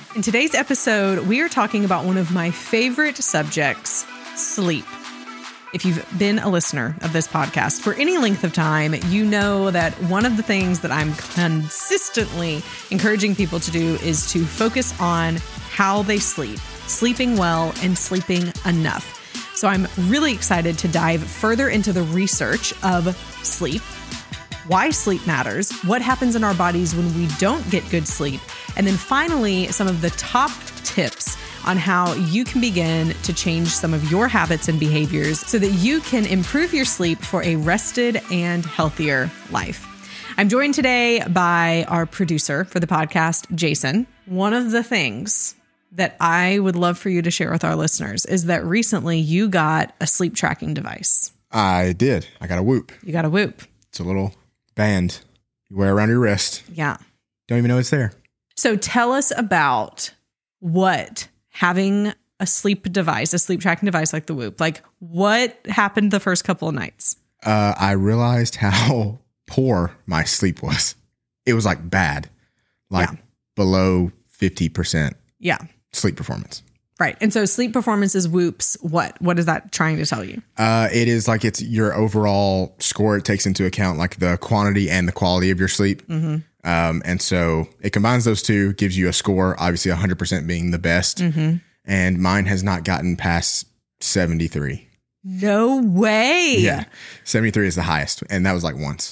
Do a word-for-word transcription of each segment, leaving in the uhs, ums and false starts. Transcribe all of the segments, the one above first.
In today's episode, we are talking about one of my favorite subjects, sleep. If you've been a listener of this podcast for any length of time, you know that one of the things that I'm consistently encouraging people to do is to focus on how they sleep, sleeping well and sleeping enough. So I'm really excited to dive further into the research of sleep, why sleep matters, what happens in our bodies when we don't get good sleep, and then finally, some of the top tips on how you can begin to change some of your habits and behaviors so that you can improve your sleep for a rested and healthier life. I'm joined today by our producer for the podcast, Jason. One of the things that I would love for you to share with our listeners is that recently you got a sleep tracking device. I did. I got a Whoop. You got a Whoop. It's a little band you wear around your wrist. Yeah. Don't even know it's there. So tell us about what having a sleep device, a sleep tracking device like the Whoop, like what happened the first couple of nights? Uh, I realized how poor my sleep was. It was like bad, like yeah. below fifty percent yeah. sleep performance. Right. And so sleep performance is Whoop's what? What is that trying to tell you? Uh, it is like it's your overall score. It takes into account like the quantity and the quality of your sleep. Mm-hmm. Um, and so it combines those two, gives you a score, obviously one hundred percent being the best. Mm-hmm. And mine has not gotten past seventy-three. No way. Yeah. seventy-three is the highest. And that was like once.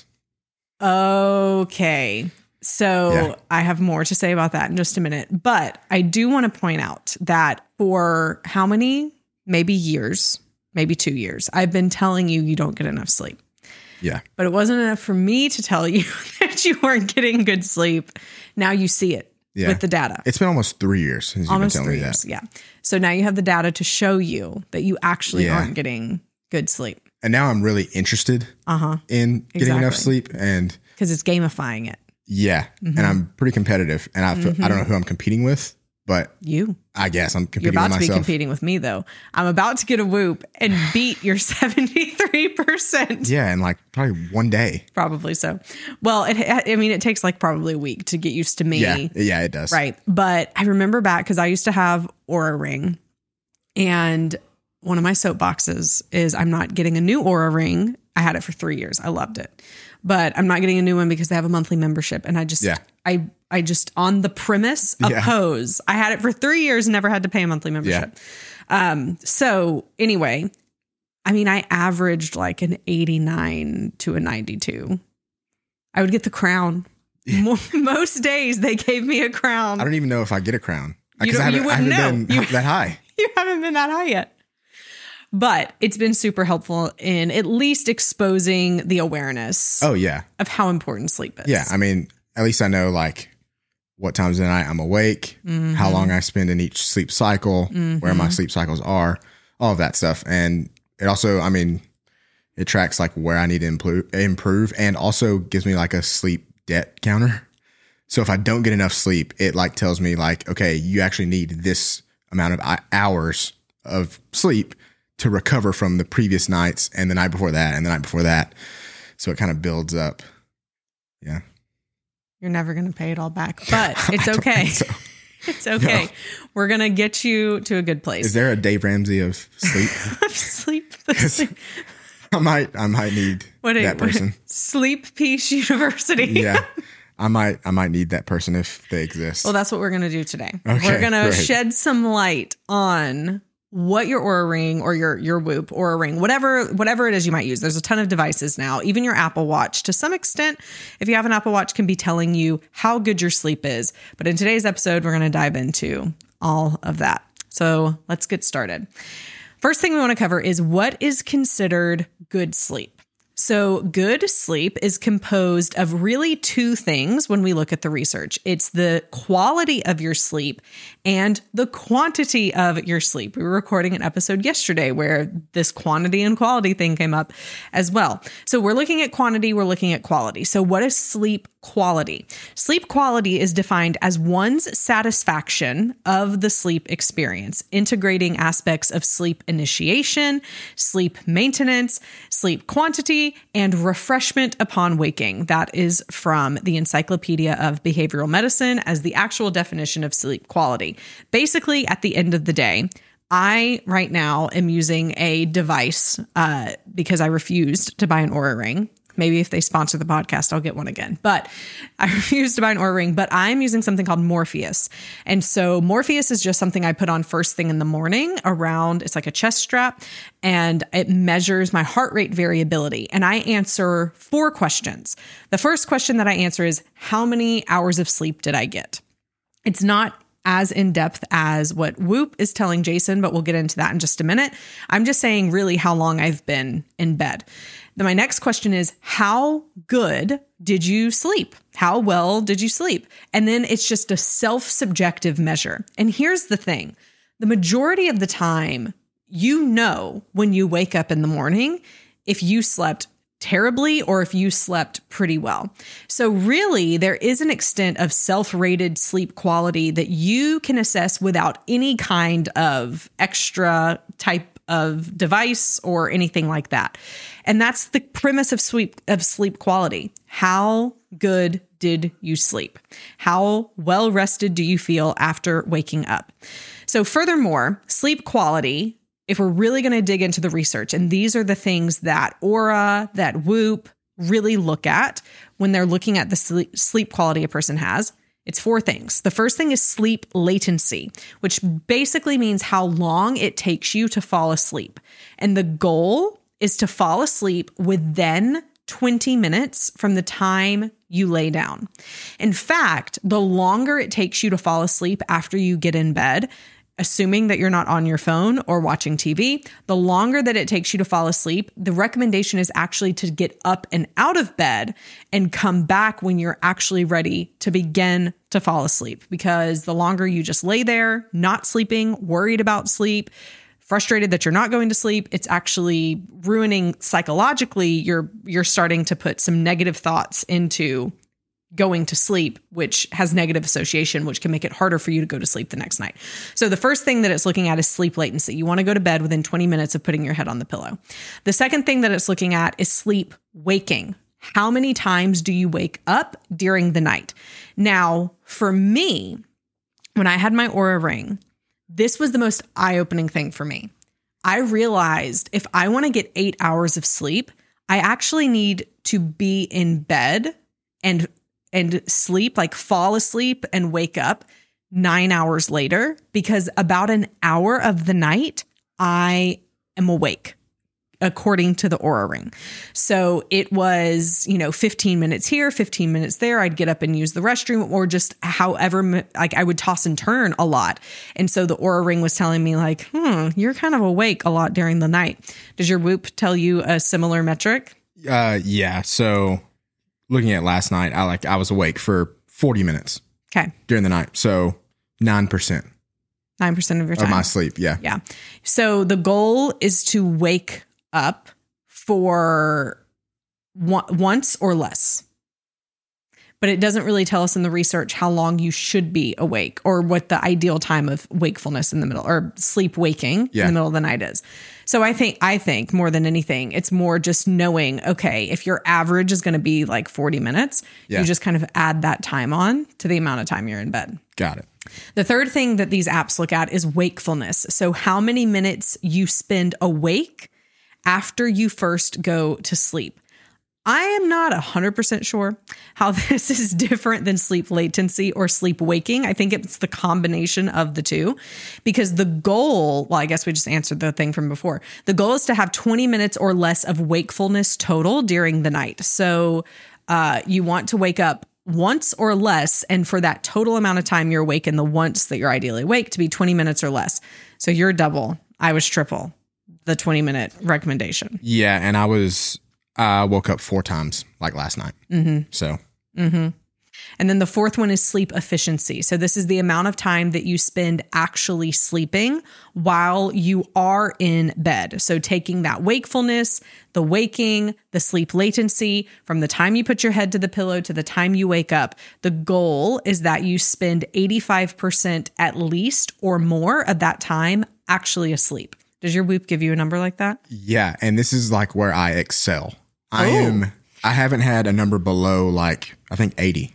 Okay. So yeah. I have more to say about that in just a minute, but I do want to point out that for how many, maybe years, maybe two years, I've been telling you, you don't get enough sleep. Yeah. But it wasn't enough for me to tell you that you weren't getting good sleep. Now you see it yeah. with the data. It's been almost three years since almost you've been telling three me years, that. Yeah. So now you have the data to show you that you actually yeah. aren't getting good sleep. And now I'm really interested uh-huh. in getting exactly. enough sleep. And because it's gamifying it. Yeah. Mm-hmm. And I'm pretty competitive. And I feel, mm-hmm. I don't know who I'm competing with, but you. I guess I'm competing with myself. You're about to be competing with me, though. I'm about to get a Whoop and beat your seventy-three percent. Yeah. In like probably one day. Probably so. Well, it, I mean, it takes like probably a week to get used to me. Yeah. Yeah, it does. Right. But I remember back because I used to have Oura Ring. And one of my soapboxes is I'm not getting a new Oura Ring. I had it for three years. I loved it. But I'm not getting a new one because they have a monthly membership. And I just, yeah. I, I just, on the premise, oppose. Yeah. I had it for three years and never had to pay a monthly membership. Yeah. Um, so anyway, I mean, I averaged like an eighty-nine to a ninety-two. I would get the Crown. Yeah. Most days they gave me a Crown. I don't even know if I get a Crown. Because I haven't, you wouldn't I haven't know. been You, that high. You haven't been that high yet. But it's been super helpful in at least exposing the awareness. Oh, yeah. Of how important sleep is. Yeah. I mean, at least I know like what times of the night I'm awake, mm-hmm. how long I spend in each sleep cycle, mm-hmm. where my sleep cycles are, all of that stuff. And it also, I mean, it tracks like where I need to improve, improve and also gives me like a sleep debt counter. So if I don't get enough sleep, it like tells me like, okay, you actually need this amount of hours of sleep to recover from the previous nights and the night before that and the night before that. So it kind of builds up. Yeah. You're never going to pay it all back, but it's okay. So. It's okay. No. We're going to get you to a good place. Is there a Dave Ramsey of sleep? Of sleep. sleep. I might, I might need what that you, person. Sleep Peace University. Yeah. I might, I might need that person if they exist. Well, that's what we're going to do today. Okay, we're going to great. shed some light on what your Oura Ring or your your Whoop Oura Ring, whatever whatever it is you might use. There's a ton of devices now. Even your Apple Watch, to some extent, if you have an Apple Watch, can be telling you how good your sleep is. But in today's episode, we're going to dive into all of that. So let's get started. First thing we want to cover is what is considered good sleep. So good sleep is composed of really two things when we look at the research. It's the quality of your sleep and the quantity of your sleep. We were recording an episode yesterday where this quantity and quality thing came up as well. So we're looking at quantity, we're looking at quality. So what is sleep quality? Sleep quality is defined as one's satisfaction of the sleep experience, integrating aspects of sleep initiation, sleep maintenance, sleep quantity, quality, and refreshment upon waking. That is from the Encyclopedia of Behavioral Medicine as the actual definition of sleep quality. Basically, at the end of the day, I right now am using a device uh, because I refused to buy an Oura Ring. Maybe if they sponsor the podcast, I'll get one again. But I refuse to buy an Oura Ring, but I'm using something called Morpheus. And so Morpheus is just something I put on first thing in the morning around, it's like a chest strap, and it measures my heart rate variability. And I answer four questions. The first question that I answer is, how many hours of sleep did I get? It's not as in-depth as what Whoop is telling Jason, but we'll get into that in just a minute. I'm just saying really how long I've been in bed. Then my next question is, how good did you sleep? How well did you sleep? And then it's just a self-subjective measure. And here's the thing. The majority of the time, you know when you wake up in the morning if you slept terribly or if you slept pretty well. So really, there is an extent of self-rated sleep quality that you can assess without any kind of extra type of device or anything like that. And that's the premise of sleep of sleep quality. How good did you sleep? How well rested do you feel after waking up? So furthermore, sleep quality, if we're really going to dig into the research, and these are the things that Oura, that Whoop really look at when they're looking at the sleep, sleep quality a person has, it's four things. The first thing is sleep latency, which basically means how long it takes you to fall asleep. And the goal is to fall asleep within twenty minutes from the time you lay down. In fact, the longer it takes you to fall asleep after you get in bed, assuming that you're not on your phone or watching T V, the longer that it takes you to fall asleep, the recommendation is actually to get up and out of bed and come back when you're actually ready to begin to fall asleep. Because the longer you just lay there, not sleeping, worried about sleep, frustrated that you're not going to sleep, it's actually ruining psychologically. You're, you're starting to put some negative thoughts into going to sleep, which has negative association, which can make it harder for you to go to sleep the next night. So the first thing that it's looking at is sleep latency. You want to go to bed within twenty minutes of putting your head on the pillow. The second thing that it's looking at is sleep waking. How many times do you wake up during the night? Now, for me, when I had my Oura Ring, this was the most eye-opening thing for me. I realized if I want to get eight hours of sleep, I actually need to be in bed and and sleep, like fall asleep and wake up nine hours later, because about an hour of the night, I am awake, according to the Oura Ring. So it was, you know, fifteen minutes here, fifteen minutes there. I'd get up and use the restroom or just however, like I would toss and turn a lot. And so the Oura Ring was telling me like, hmm, you're kind of awake a lot during the night. Does your Whoop tell you a similar metric? Uh, yeah. So looking at last night, I like I was awake for forty minutes. Okay. During the night. So nine percent. nine percent of your time. Of my sleep. Yeah. Yeah. So the goal is to wake up for one, once or less. But it doesn't really tell us in the research how long you should be awake or what the ideal time of wakefulness in the middle or sleep waking yeah. in the middle of the night is. So I think, I think more than anything, it's more just knowing, okay, if your average is going to be like forty minutes, yeah. you just kind of add that time on to the amount of time you're in bed. Got it. The third thing that these apps look at is wakefulness. So how many minutes you spend awake after you first go to sleep. I am not one hundred percent sure how this is different than sleep latency or sleep waking. I think it's the combination of the two, because the goal, well, I guess we just answered the thing from before. The goal is to have twenty minutes or less of wakefulness total during the night. So uh, you want to wake up once or less, and for that total amount of time you're awake and the once that you're ideally awake to be twenty minutes or less. So you're double. I was triple the twenty minute recommendation. Yeah, and I was... I woke up four times like last night. Mm-hmm. So, mm-hmm. And then the fourth one is sleep efficiency. So this is the amount of time that you spend actually sleeping while you are in bed. So taking that wakefulness, the waking, the sleep latency from the time you put your head to the pillow to the time you wake up, the goal is that you spend eighty-five percent at least or more of that time actually asleep. Does your Whoop give you a number like that? Yeah. And this is like where I excel. I Oh. am, I haven't had a number below like, I think eighty.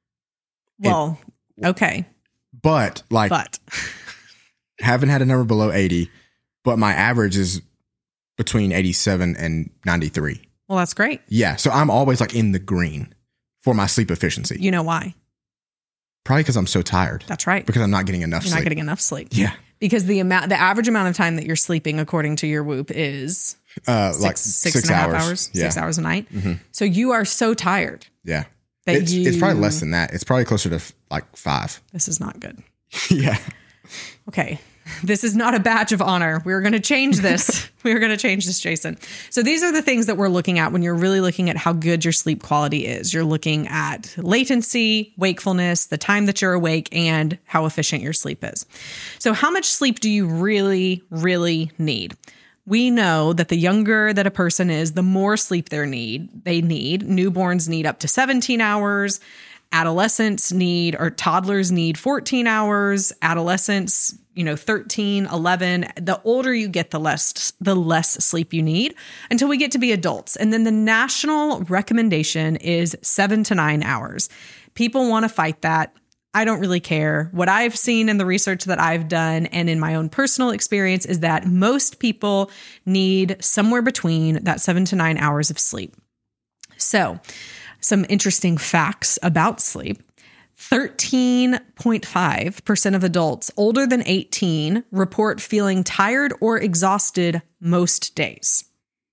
Well, okay. But like, But haven't had a number below eighty, but my average is between eighty-seven and ninety-three. well, that's great. Yeah. So I'm always like in the green for my sleep efficiency. You know why? Probably because I'm so tired. That's right. Because I'm not getting enough You're sleep. not getting enough sleep. Yeah. Because the amount, the average amount of time that you're sleeping, according to your Whoop, is Uh, six, like six, six and a half hours. hours, Yeah. six hours a night. Mhm. So you are so tired Yeah. that It's, you. it's probably less than that. It's probably closer to f- like five. This is not good. Yeah. Okay. This is not a badge of honor. We're going to change this. We're going to change this, Jason. So these are the things that we're looking at when you're really looking at how good your sleep quality is. You're looking at latency, wakefulness, the time that you're awake, and how efficient your sleep is. So how much sleep do you really, really need? We know that the younger that a person is, the more sleep they need. They need. Newborns need up to seventeen hours. Adolescents need, or toddlers need fourteen hours. Adolescents, you know, thirteen, eleven. The older you get, the less, the less sleep you need until we get to be adults. And then the national recommendation is seven to nine hours. People want to fight that. I don't really care. What I've seen in the research that I've done and in my own personal experience is that most people need somewhere between that seven to nine hours of sleep. So, some interesting facts about sleep. thirteen point five percent of adults older than eighteen report feeling tired or exhausted most days.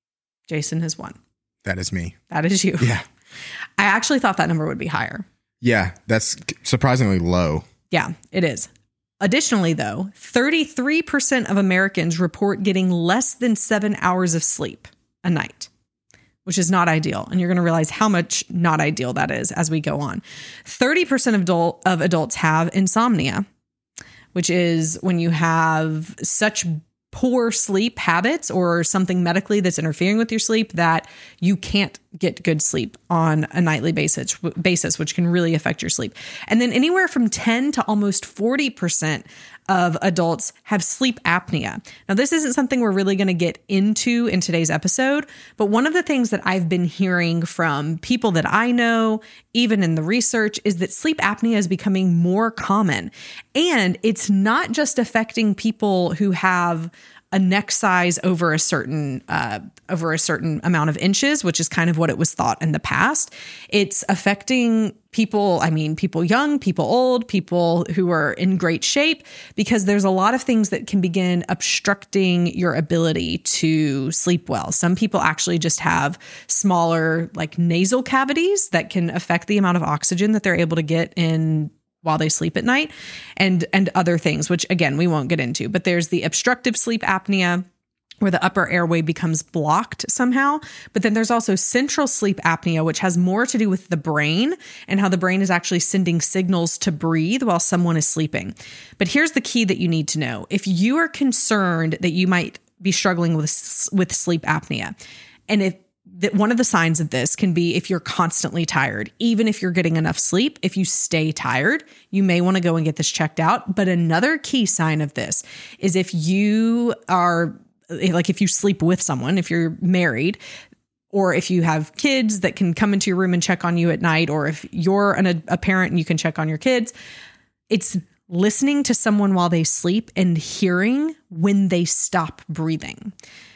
Jason has won. That is me. That is you. Yeah. I actually thought that number would be higher. Yeah. That's surprisingly low. Yeah, it is. Additionally, though, thirty-three percent of Americans report getting less than seven hours of sleep a night, which is not ideal. And you're going to realize how much not ideal that is as we go on. thirty percent of, adult, of adults have insomnia, which is when you have such poor sleep habits or something medically that's interfering with your sleep that you can't get good sleep on a nightly basis, basis, which can really affect your sleep. And then anywhere from ten to almost forty percent of adults have sleep apnea. Now, this isn't something we're really going to get into in today's episode, but one of the things that I've been hearing from people that I know, even in the research, is that sleep apnea is becoming more common. And it's not just affecting people who have a neck size over a certain uh, over a certain amount of inches, which is kind of what it was thought in the past. It's affecting people, I mean, people young, people old, people who are in great shape, because there's a lot of things that can begin obstructing your ability to sleep well. Some people actually just have smaller, like nasal cavities that can affect the amount of oxygen that they're able to get in while they sleep at night, and and other things, which again, we won't get into. But there's the obstructive sleep apnea, where the upper airway becomes blocked somehow. But then there's also central sleep apnea, which has more to do with the brain and how the brain is actually sending signals to breathe while someone is sleeping. But here's the key that you need to know. If you are concerned that you might be struggling with, with sleep apnea, and if that one of the signs of this can be if you're constantly tired, even if you're getting enough sleep, if you stay tired, you may want to go and get this checked out. But another key sign of this is if you are like, if you sleep with someone, if you're married, or if you have kids that can come into your room and check on you at night, or if you're an, a parent and you can check on your kids, it's listening to someone while they sleep and hearing when they stop breathing.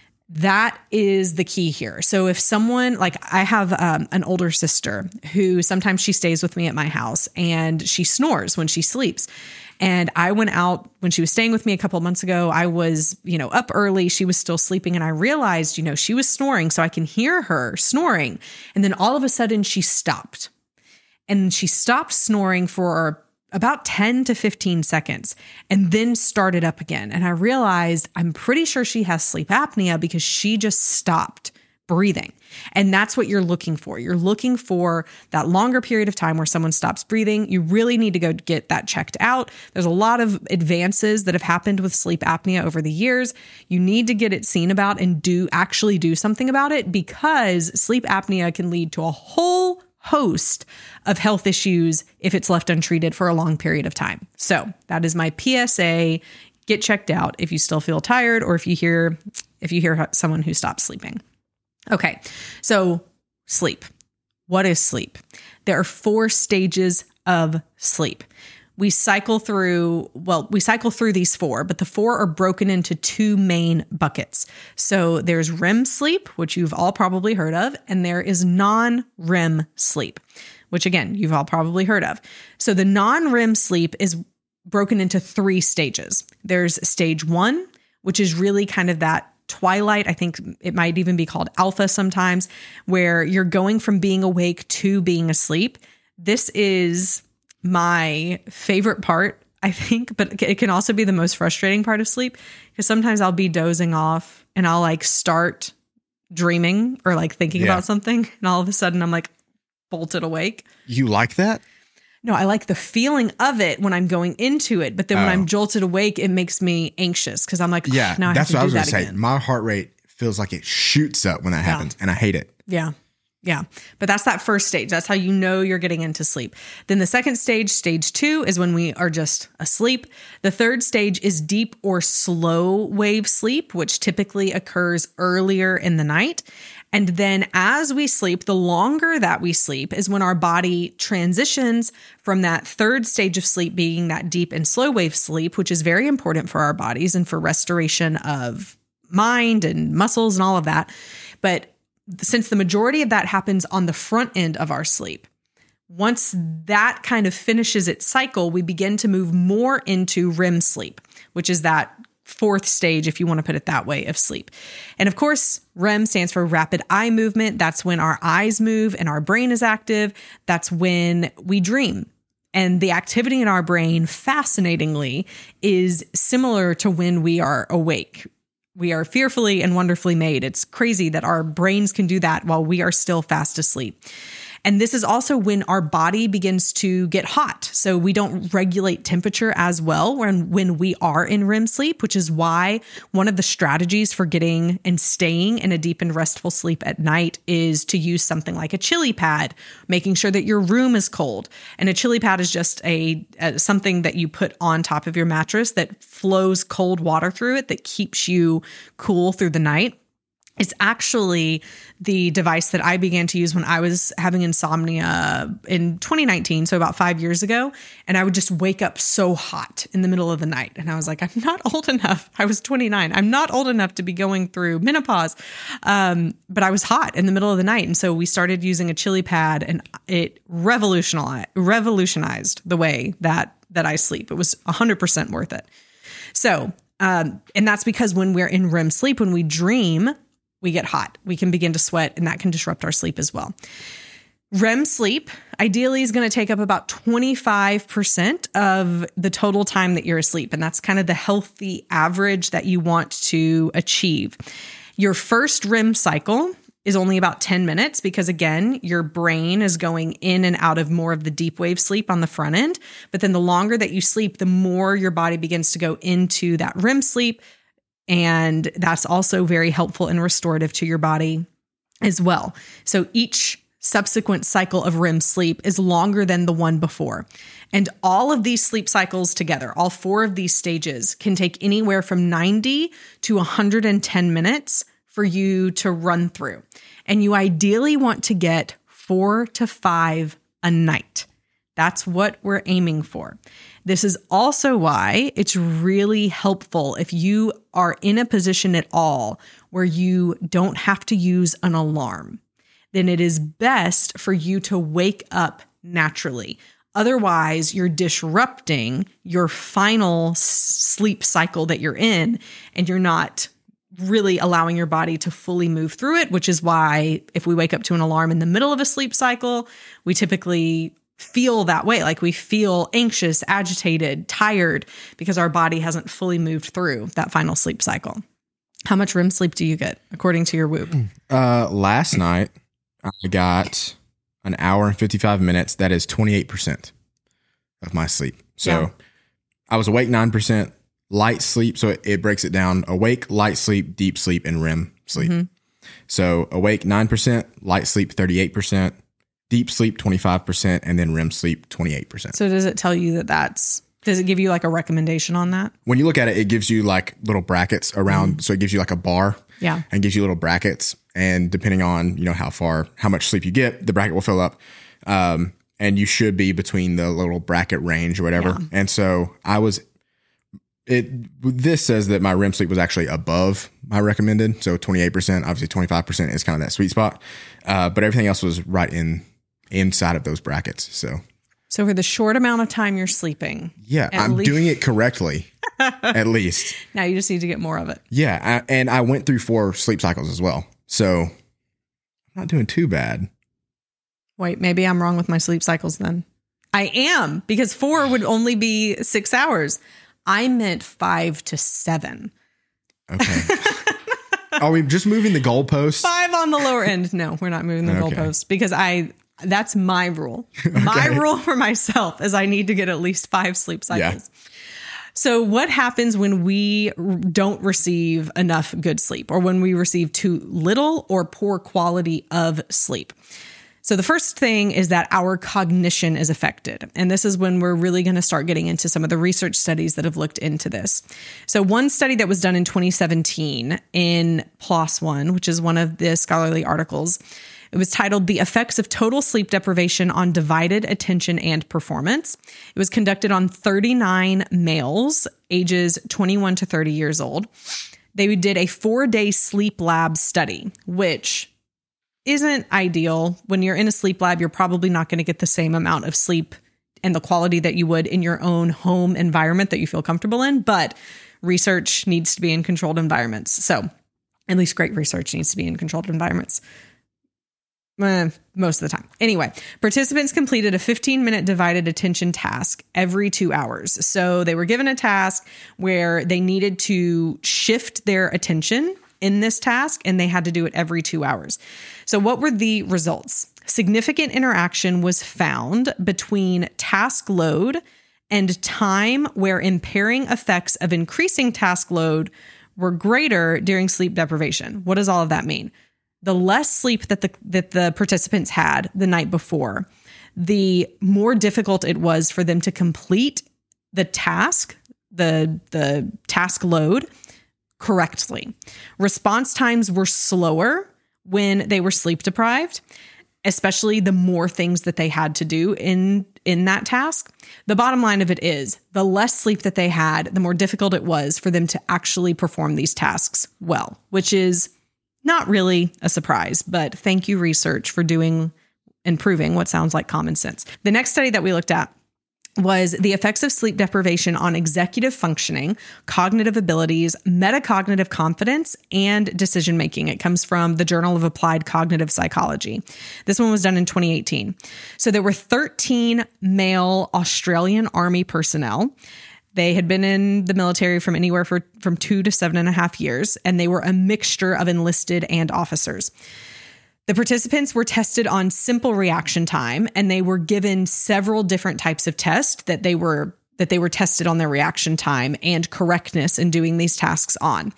That is the key here. So if someone, like I have um, an older sister who sometimes she stays with me at my house and she snores when she sleeps. And I went out when she was staying with me a couple of months ago. I was, you know, up early. She was still sleeping. And I realized, you know, she was snoring. So I can hear her snoring. And then all of a sudden she stopped. And she stopped snoring for about ten to fifteen seconds and then started up again. And I realized I'm pretty sure she has sleep apnea because she just stopped breathing. And that's what you're looking for. You're looking for that longer period of time where someone stops breathing. You really need to go get that checked out. There's a lot of advances that have happened with sleep apnea over the years. You need to get it seen about and do actually do something about it, because sleep apnea can lead to a whole host of health issues if it's left untreated for a long period of time. So that is my P S A. Get checked out if you still feel tired, or if you hear if you hear someone who stops sleeping. Okay, so sleep. What is sleep? There are four stages of sleep. We cycle through, well, we cycle through these four, but the four are broken into two main buckets. So there's R E M sleep, which you've all probably heard of, and there is non-R E M sleep, which again, you've all probably heard of. So the non-R E M sleep is broken into three stages. There's stage one, which is really kind of that twilight. I think it might even be called alpha sometimes, where you're going from being awake to being asleep. This is my favorite part, I think, but it can also be the most frustrating part of sleep, because sometimes I'll be dozing off and I'll like start dreaming or like thinking Yeah. about something, and all of a sudden I'm like bolted awake. You like that? No, I like the feeling of it when I'm going into it, but then when Oh. I'm jolted awake, it makes me anxious because I'm like, oh, Yeah, now I that's have what I to was do going that to say. again. My heart rate feels like it shoots up when that Yeah. happens, and I hate it. Yeah. Yeah. But that's that first stage. That's how you know you're getting into sleep. Then the second stage, stage two, is when we are just asleep. The third stage is deep or slow wave sleep, which typically occurs earlier in the night. And then as we sleep, the longer that we sleep is when our body transitions from that third stage of sleep being that deep and slow wave sleep, which is very important for our bodies and for restoration of mind and muscles and all of that. But since the majority of that happens on the front end of our sleep, once that kind of finishes its cycle, we begin to move more into R E M sleep, which is that fourth stage, if you want to put it that way, of sleep. And of course, R E M stands for rapid eye movement. That's when our eyes move and our brain is active. That's when we dream. And the activity in our brain, fascinatingly, is similar to when we are awake. We are fearfully and wonderfully made. It's crazy that our brains can do that while we are still fast asleep. And this is also when our body begins to get hot. So we don't regulate temperature as well when, when we are in R E M sleep, which is why one of the strategies for getting and staying in a deep and restful sleep at night is to use something like a chili pad, making sure that your room is cold. And a chili pad is just a, a something that you put on top of your mattress that flows cold water through it that keeps you cool through the night. It's actually the device that I began to use when I was having insomnia in twenty nineteen, so about five years ago. And I would just wake up so hot in the middle of the night. And I was like, I'm not old enough. I was twenty-nine. I'm not old enough to be going through menopause. Um, but I was hot in the middle of the night. And so we started using a chili pad, and it revolutionized, revolutionized the way that, that I sleep. It was one hundred percent worth it. So, um, and that's because when we're in R E M sleep, when we dream, we get hot. We can begin to sweat, and that can disrupt our sleep as well. R E M sleep ideally is going to take up about twenty-five percent of the total time that you're asleep. And that's kind of the healthy average that you want to achieve. Your first R E M cycle is only about ten minutes because, again, your brain is going in and out of more of the deep wave sleep on the front end. But then the longer that you sleep, the more your body begins to go into that R E M sleep. And that's also very helpful and restorative to your body as well. So each subsequent cycle of R E M sleep is longer than the one before. And all of these sleep cycles together, all four of these stages, can take anywhere from ninety to one hundred ten minutes for you to run through. And you ideally want to get four to five a night. That's what we're aiming for. This is also why it's really helpful if you are in a position at all where you don't have to use an alarm. Then it is best for you to wake up naturally. Otherwise, you're disrupting your final sleep cycle that you're in, and you're not really allowing your body to fully move through it, which is why if we wake up to an alarm in the middle of a sleep cycle, we typically feel that way. Like we feel anxious, agitated, tired because our body hasn't fully moved through that final sleep cycle. How much R E M sleep do you get according to your Whoop? Uh, last night I got an hour and fifty-five minutes. That is twenty-eight percent of my sleep. So Yeah. I was awake nine percent, light sleep. So it, it breaks it down: awake, light sleep, deep sleep, and R E M sleep. Mm-hmm. So awake nine percent, light sleep thirty-eight percent, deep sleep twenty-five percent, and then R E M sleep twenty-eight percent. So does it tell you that that's Does it give you like a recommendation on that? When you look at it, it gives you like little brackets around. Mm. So it gives you like a bar. Yeah. And gives you little brackets. And depending on, you know, how far, how much sleep you get, the bracket will fill up. Um, and you should be between the little bracket range or whatever. Yeah. And so I was, it, this says that my R E M sleep was actually above my recommended. So twenty-eight percent, obviously twenty-five percent is kind of that sweet spot. Uh, but everything else was right in, inside of those brackets. So, so for the short amount of time you're sleeping. Yeah. I'm least- doing it correctly. At least. Now you just need to get more of it. Yeah. I, and I went through four sleep cycles as well. So I'm not doing too bad. Wait, maybe I'm wrong with my sleep cycles then. I am, because four would only be six hours. I meant five to seven. Okay. Are we just moving the goalpost? Five on the lower end. No, we're not moving the okay. goalpost because I, that's my rule. Okay. My rule for myself is I need to get at least five sleep cycles. Yeah. So what happens when we don't receive enough good sleep, or when we receive too little or poor quality of sleep? So the first thing is that our cognition is affected. And this is when we're really going to start getting into some of the research studies that have looked into this. So one study that was done in twenty seventeen in PLOS One, which is one of the scholarly articles, it was titled The Effects of Total Sleep Deprivation on Divided Attention and Performance. It was conducted on thirty-nine males, ages twenty-one to thirty years old. They did a four-day sleep lab study, which isn't ideal. When you're in a sleep lab, you're probably not going to get the same amount of sleep and the quality that you would in your own home environment that you feel comfortable in. But research needs to be in controlled environments. So at least great research needs to be in controlled environments. Eh, most of the time. Anyway, participants completed a fifteen minute divided attention task every two hours. So they were given a task where they needed to shift their attention in this task, and they had to do it every two hours. So what were the results? Significant interaction was found between task load and time, where impairing effects of increasing task load were greater during sleep deprivation. What does all of that mean? The less sleep that the that the participants had the night before, the more difficult it was for them to complete the task, the the task load correctly. Response times were slower when they were sleep deprived, especially the more things that they had to do in in that task. The bottom line of it is, the less sleep that they had, the more difficult it was for them to actually perform these tasks well, which is not really a surprise, but thank you, research, for doing and proving what sounds like common sense. The next study that we looked at was the effects of sleep deprivation on executive functioning, cognitive abilities, metacognitive confidence, and decision-making. It comes from the Journal of Applied Cognitive Psychology. This one was done in twenty eighteen. So there were thirteen male Australian Army personnel. They had been in the military from anywhere for, from two to seven and a half years, and they were a mixture of enlisted and officers. The participants were tested on simple reaction time, and they were given several different types of tests that they were that they were tested on their reaction time and correctness in doing these tasks on.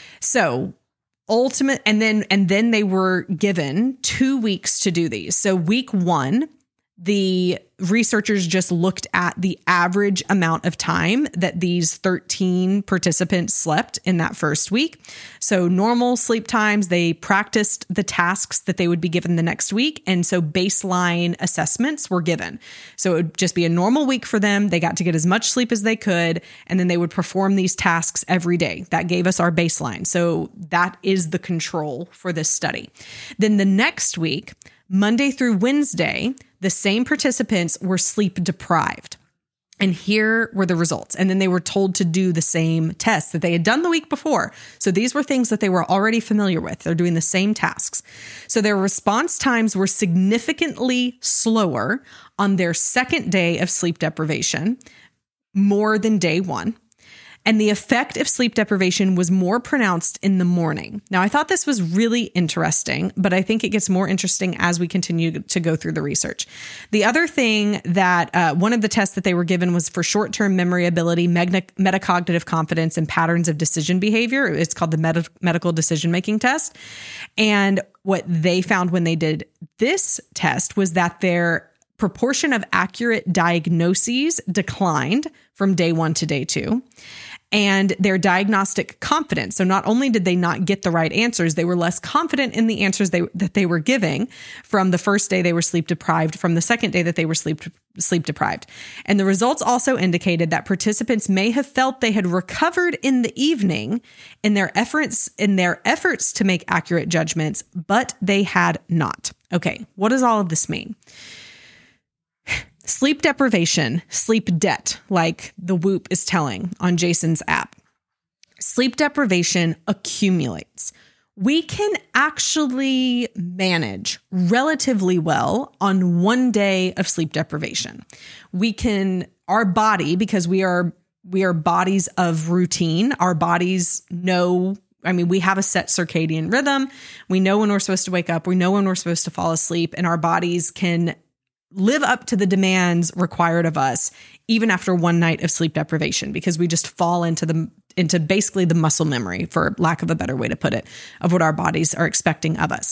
So ultimate, and then and then they were given two weeks to do these. So week one, the researchers just looked at the average amount of time that these thirteen participants slept in that first week. So normal sleep times, they practiced the tasks that they would be given the next week. And so baseline assessments were given. So it would just be a normal week for them. They got to get as much sleep as they could, and then they would perform these tasks every day. That gave us our baseline. So that is the control for this study. Then the next week, Monday through Wednesday, the same participants were sleep deprived. And here were the results. And then they were told to do the same tests that they had done the week before. So these were things that they were already familiar with. They're doing the same tasks. So their response times were significantly slower on their second day of sleep deprivation, more than day one. And the effect of sleep deprivation was more pronounced in the morning. Now, I thought this was really interesting, but I think it gets more interesting as we continue to go through the research. The other thing that uh, one of the tests that they were given was for short-term memory ability, megna- metacognitive confidence, and patterns of decision behavior. It's called the med- medical decision-making test. And what they found when they did this test was that their proportion of accurate diagnoses declined from day one to day two. And their diagnostic confidence. So not only did they not get the right answers, they were less confident in the answers they, that they were giving from the first day they were sleep deprived, from the second day that they were sleep sleep deprived. And the results also indicated that participants may have felt they had recovered in the evening in their efforts in their efforts to make accurate judgments, but they had not. Okay, what does all of this mean? Sleep deprivation, sleep debt, like the Whoop is telling on Jason's app. Sleep deprivation accumulates. We can actually manage relatively well on one day of sleep deprivation. We can, our body, because we are we are bodies of routine, our bodies know, I mean, we have a set circadian rhythm. We know when we're supposed to wake up. We know when we're supposed to fall asleep, and our bodies can live up to the demands required of us, even after one night of sleep deprivation, because we just fall into the into basically the muscle memory, for lack of a better way to put it, of what our bodies are expecting of us.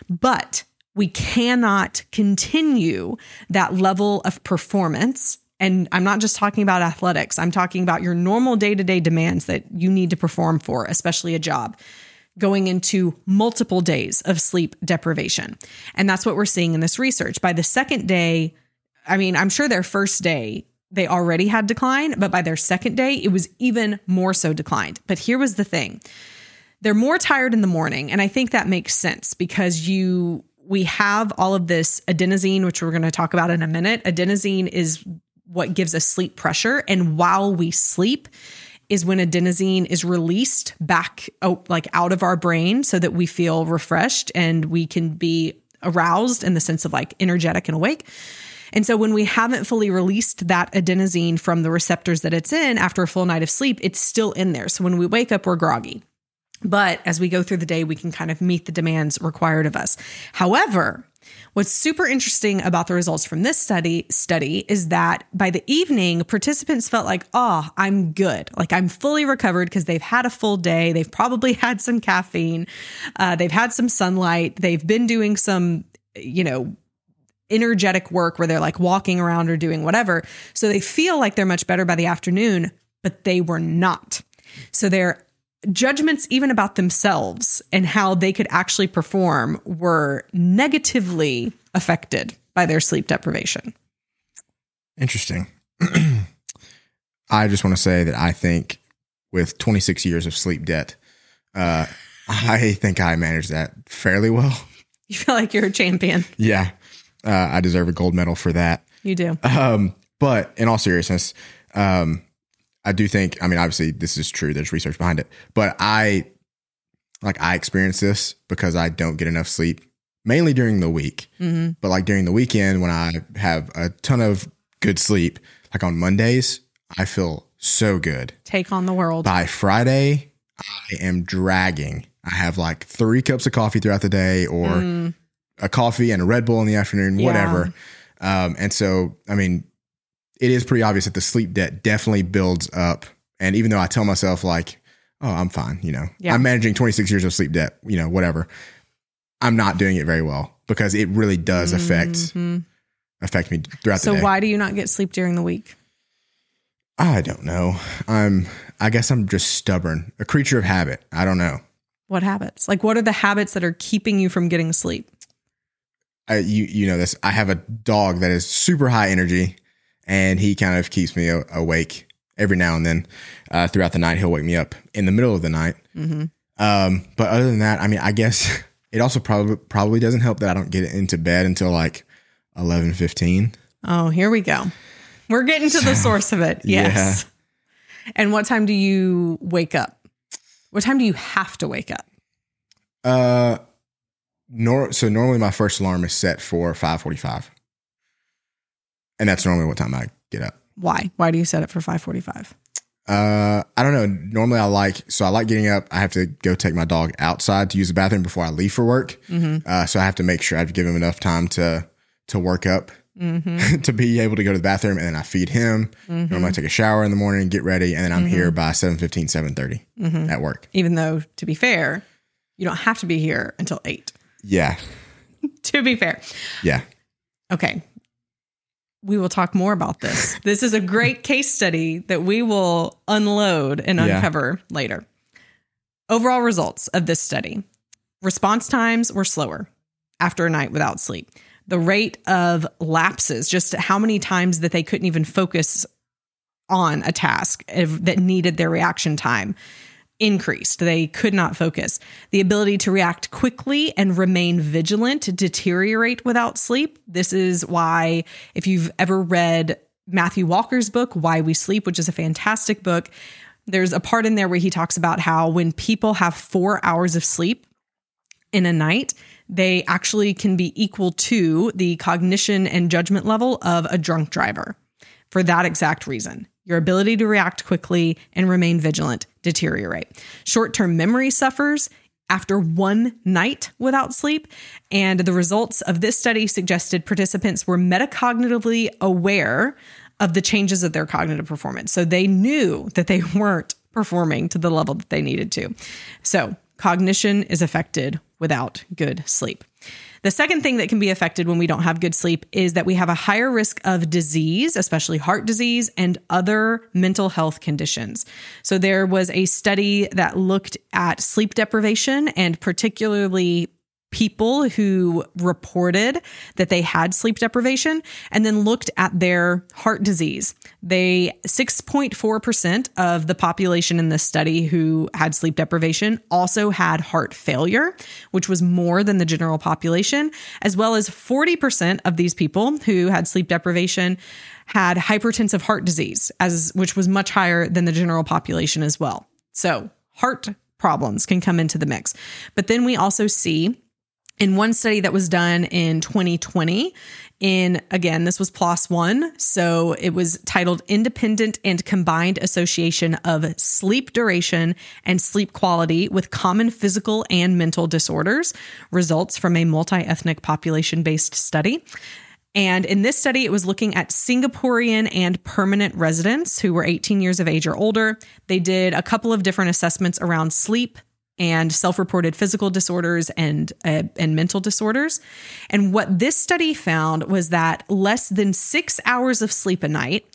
But we cannot continue that level of performance. And I'm not just talking about athletics. I'm talking about your normal day-to-day demands that you need to perform for, especially a job, going into multiple days of sleep deprivation. And that's what we're seeing in this research. By the second day, I mean, I'm sure their first day, they already had decline, but by their second day, it was even more so declined. But here was the thing. They're more tired in the morning. And I think that makes sense because you, we have all of this adenosine, which we're going to talk about in a minute. Adenosine is what gives us sleep pressure. And while we sleep, is when adenosine is released back out, like out of our brain so that we feel refreshed and we can be aroused in the sense of like energetic and awake. And so when we haven't fully released that adenosine from the receptors that it's in after a full night of sleep, it's still in there. So when we wake up, we're groggy. But as we go through the day, we can kind of meet the demands required of us. However, what's super interesting about the results from this study study is that by the evening, participants felt like, oh, I'm good. Like I'm fully recovered because they've had a full day. They've probably had some caffeine. Uh, they've had some sunlight. They've been doing some, you know, energetic work where they're like walking around or doing whatever. So they feel like they're much better by the afternoon, but they were not. So their judgments even about themselves and how they could actually perform were negatively affected by their sleep deprivation. Interesting. I just want to say that I think with twenty-six years of sleep debt, uh, I think I managed that fairly well. You feel like you're a champion. Yeah. Uh, I deserve a gold medal for that. You do. Um, but in all seriousness, um, I do think, I mean, obviously this is true. There's research behind it, but I, like I experience this because I don't get enough sleep, mainly during the week, mm-hmm. but like during the weekend when I have a ton of good sleep, like on Mondays, I feel so good. Take on the world. By Friday, I am dragging. I have like three cups of coffee throughout the day or mm. a coffee and a Red Bull in the afternoon, yeah. whatever. Um, and so, I mean, it is pretty obvious that the sleep debt definitely builds up. And even though I tell myself like, oh, I'm fine, you know, yeah. I'm managing twenty-six years of sleep debt, you know, whatever. I'm not doing it very well because it really does affect, mm-hmm. affect me throughout so the day. So why do you not get sleep during the week? I don't know. I'm, I guess I'm just stubborn, a creature of habit. I don't know. What habits? Like what are the habits that are keeping you from getting sleep? I, you, you know this, I have a dog that is super high energy. And he kind of keeps me a- awake every now and then uh, throughout the night. He'll wake me up in the middle of the night. Mm-hmm. Um, but other than that, I mean, I guess it also probably probably doesn't help that I don't get into bed until like eleven fifteen. Oh, here we go. We're getting to the source of it. Yes. Yeah. And what time do you wake up? What time do you have to wake up? Uh, nor so normally my first alarm is set for five forty-five. And that's normally what time I get up. Why? Why do you set it for five forty-five? Uh, I don't know. Normally I like, so I like getting up. I have to go take my dog outside to use the bathroom before I leave for work. Mm-hmm. Uh, so I have to make sure I have to give him enough time to, to work up, mm-hmm. to be able to go to the bathroom. And then I feed him. Mm-hmm. Normally I take a shower in the morning, get ready. And then I'm mm-hmm. here by seven fifteen, seven thirty mm-hmm. at work. Even though, to be fair, you don't have to be here until eight. Yeah. To be fair. Yeah. Okay. we will talk more about this. This is a great case study that we will unload and Yeah. uncover later. Overall results of this study. Response times were slower after a night without sleep. The rate of lapses, just how many times that they couldn't even focus on a task that needed their reaction time, increased. They could not focus. The ability to react quickly and remain vigilant deteriorate without sleep. This is why, if you've ever read Matthew Walker's book, Why We Sleep, which is a fantastic book, there's a part in there where he talks about how when people have four hours of sleep in a night, they actually can be equal to the cognition and judgment level of a drunk driver for that exact reason. Your ability to react quickly and remain vigilant deteriorate. Short-term memory suffers after one night without sleep. And the results of this study suggested participants were metacognitively aware of the changes of their cognitive performance. So they knew that they weren't performing to the level that they needed to. So cognition is affected without good sleep. The second thing that can be affected when we don't have good sleep is that we have a higher risk of disease, especially heart disease and other mental health conditions. So there was a study that looked at sleep deprivation and particularly people who reported that they had sleep deprivation and then looked at their heart disease. They six point four percent of the population in this study who had sleep deprivation also had heart failure, which was more than the general population, as well as forty percent of these people who had sleep deprivation had hypertensive heart disease, as which was much higher than the general population as well. So heart problems can come into the mix. But then we also see in one study that was done in twenty twenty, in, again, this was PLOS One, so it was titled Independent and Combined Association of Sleep Duration and Sleep Quality with Common Physical and Mental Disorders, results from a multi-ethnic population-based study. And in this study, it was looking at Singaporean and permanent residents who were eighteen years of age or older. They did a couple of different assessments around sleep and self-reported physical disorders and uh, and mental disorders. And what this study found was that less than six hours of sleep a night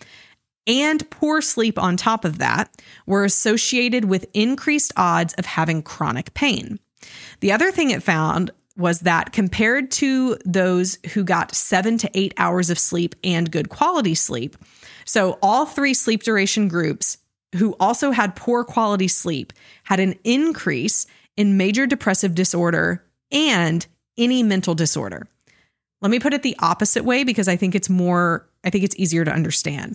and poor sleep on top of that were associated with increased odds of having chronic pain. The other thing it found was that compared to those who got seven to eight hours of sleep and good quality sleep, so all three sleep duration groups who also had poor quality sleep had an increase in major depressive disorder and any mental disorder. Let me put it the opposite way because I think it's more, I think it's easier to understand.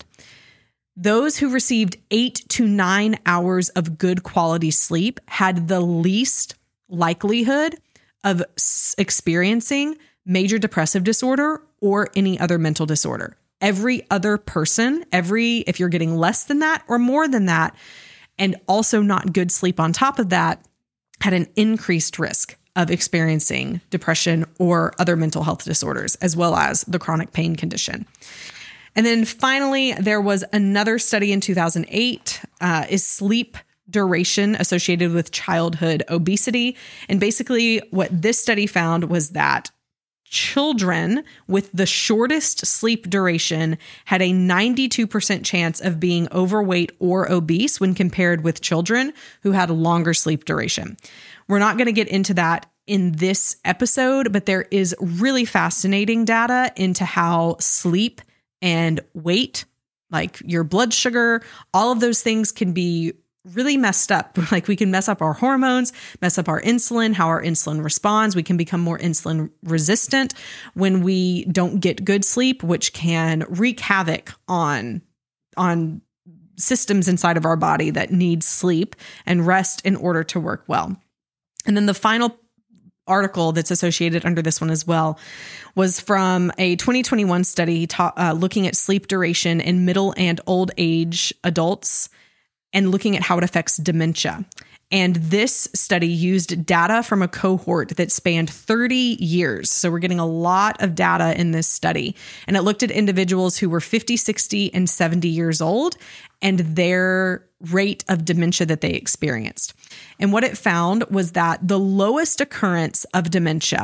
Those who received eight to nine hours of good quality sleep had the least likelihood of s- experiencing major depressive disorder or any other mental disorder. Every other person, every, if you're getting less than that or more than that, and also not good sleep on top of that, had an increased risk of experiencing depression or other mental health disorders, as well as the chronic pain condition. And then finally, there was another study in two thousand eight, uh, is sleep duration associated with childhood obesity. And basically what this study found was that children with the shortest sleep duration had a ninety-two percent chance of being overweight or obese when compared with children who had a longer sleep duration. We're not going to get into that in this episode, but there is really fascinating data into how sleep and weight, like your blood sugar, all of those things can be really messed up. Like we can mess up our hormones, mess up our insulin, how our insulin responds. We can become more insulin resistant when we don't get good sleep, which can wreak havoc on, on systems inside of our body that need sleep and rest in order to work well. And then the final article that's associated under this one as well was from a twenty twenty-one study ta- uh, looking at sleep duration in middle and old age adults and looking at how it affects dementia. And this study used data from a cohort that spanned thirty years. So we're getting a lot of data in this study. And it looked at individuals who were fifty, sixty, and seventy years old and their rate of dementia that they experienced. And what it found was that the lowest occurrence of dementia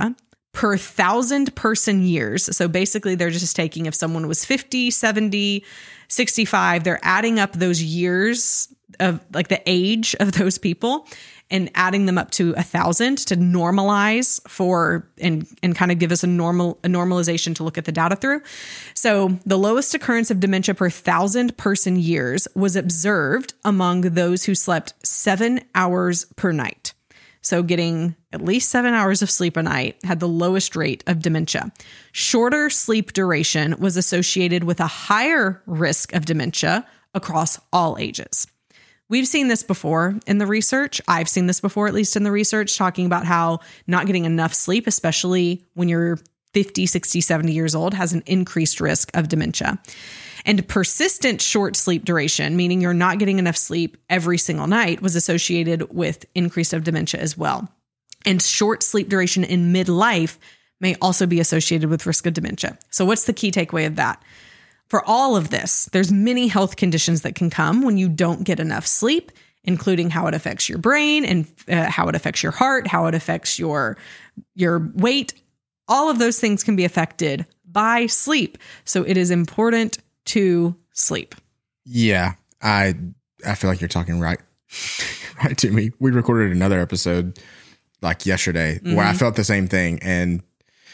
per thousand person years. So basically they're just taking if someone was fifty, seventy, sixty-five, they're adding up those years of like the age of those people and adding them up to a thousand to normalize for and and kind of give us a normal a normalization to look at the data through. So the lowest occurrence of dementia per thousand person years was observed among those who slept seven hours per night. So getting at least seven hours of sleep a night had the lowest rate of dementia. Shorter sleep duration was associated with a higher risk of dementia across all ages. We've seen this before in the research. I've seen this before, at least in the research, talking about how not getting enough sleep, especially when you're fifty, sixty, seventy years old, has an increased risk of dementia. And persistent short sleep duration, meaning you're not getting enough sleep every single night, was associated with increase of dementia as well. And short sleep duration in midlife may also be associated with risk of dementia. So what's the key takeaway of that? For all of this, there's many health conditions that can come when you don't get enough sleep, including how it affects your brain and uh, how it affects your heart, how it affects your, your weight. All of those things can be affected by sleep. So it is important to sleep. Yeah, I I feel like you're talking right right to me. We recorded another episode like yesterday mm-hmm. where I felt the same thing. And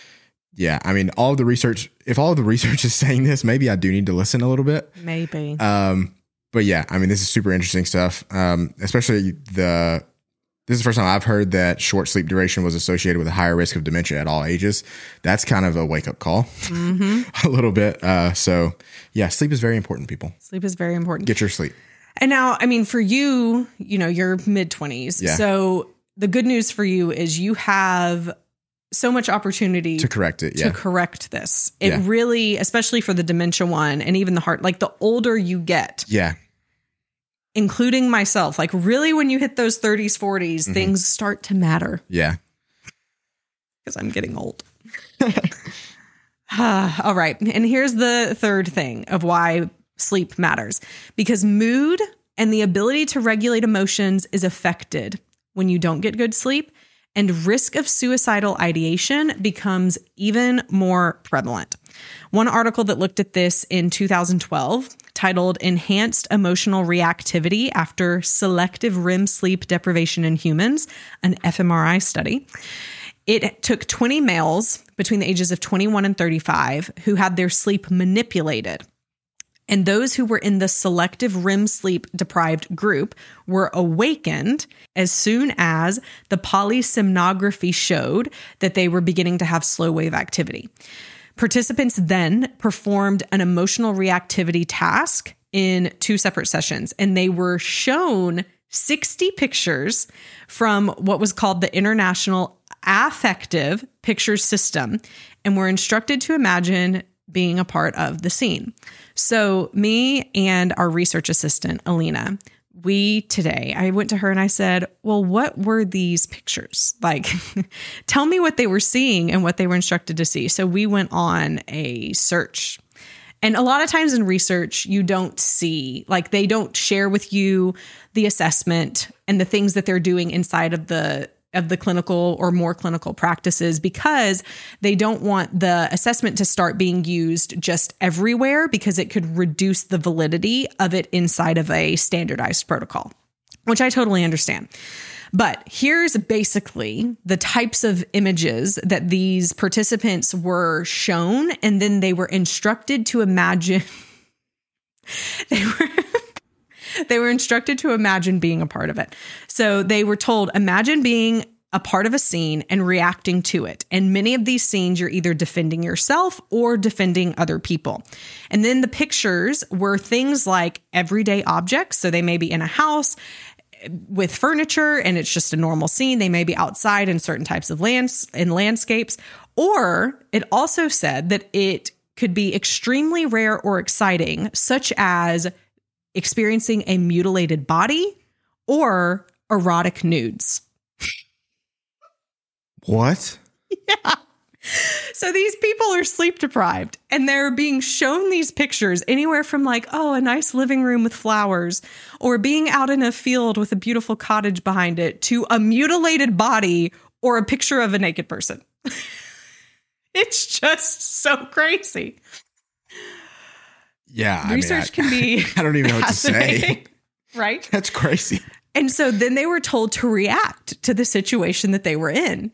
yeah, I mean, all of the research, if all of the research is saying this, maybe I do need to listen a little bit. Maybe. Um, but yeah, I mean, this is super interesting stuff. Um, especially the, this is the first time I've heard that short sleep duration was associated with a higher risk of dementia at all ages. That's kind of a wake up call mm-hmm. a little bit. Uh, so yeah, sleep is very important, people. Sleep is very important. Get your sleep. And now, I mean, for you, you know, you're mid twenties. Yeah. So the good news for you is you have so much opportunity to correct it. To Yeah. correct this. It Yeah. really, especially for the dementia one and even the heart, like the older you get. Yeah. Including myself, like really when you hit those thirties, forties, mm-hmm. things start to matter. Yeah. Because I'm getting old. All right. And here's the third thing of why sleep matters. Because mood and the ability to regulate emotions is affected when you don't get good sleep, and risk of suicidal ideation becomes even more prevalent. One article that looked at this in two thousand twelve, titled Enhanced Emotional Reactivity After Selective R E M Sleep Deprivation in Humans, an fMRI study. It took twenty males between the ages of twenty-one and thirty-five who had their sleep manipulated. And those who were in the selective R E M sleep deprived group were awakened as soon as the polysomnography showed that they were beginning to have slow wave activity. Participants then performed an emotional reactivity task in two separate sessions, and they were shown sixty pictures from what was called the International Affective Pictures System, and were instructed to imagine being a part of the scene. So me and our research assistant, Alina, we today, I went to her and I said, well, what were these pictures? Like, tell me what they were seeing and what they were instructed to see. So we went on a search. And a lot of times in research, you don't see, like they don't share with you the assessment and the things that they're doing inside of the of the clinical or more clinical practices, because they don't want the assessment to start being used just everywhere, because it could reduce the validity of it inside of a standardized protocol, which I totally understand. But here's basically the types of images that these participants were shown, and then they were instructed to imagine. They were They were instructed to imagine being a part of it. So they were told, imagine being a part of a scene and reacting to it. And many of these scenes, you're either defending yourself or defending other people. And then the pictures were things like everyday objects. So they may be in a house with furniture and it's just a normal scene. They may be outside in certain types of lands in landscapes. Or it also said that it could be extremely rare or exciting, such as experiencing a mutilated body or erotic nudes. What? Yeah. So these people are sleep deprived and they're being shown these pictures anywhere from like, oh, a nice living room with flowers, or being out in a field with a beautiful cottage behind it, to a mutilated body or a picture of a naked person. It's just so crazy. Yeah. Research I mean, I, can be I don't even know what to say. Right? That's crazy. And so then they were told to react to the situation that they were in.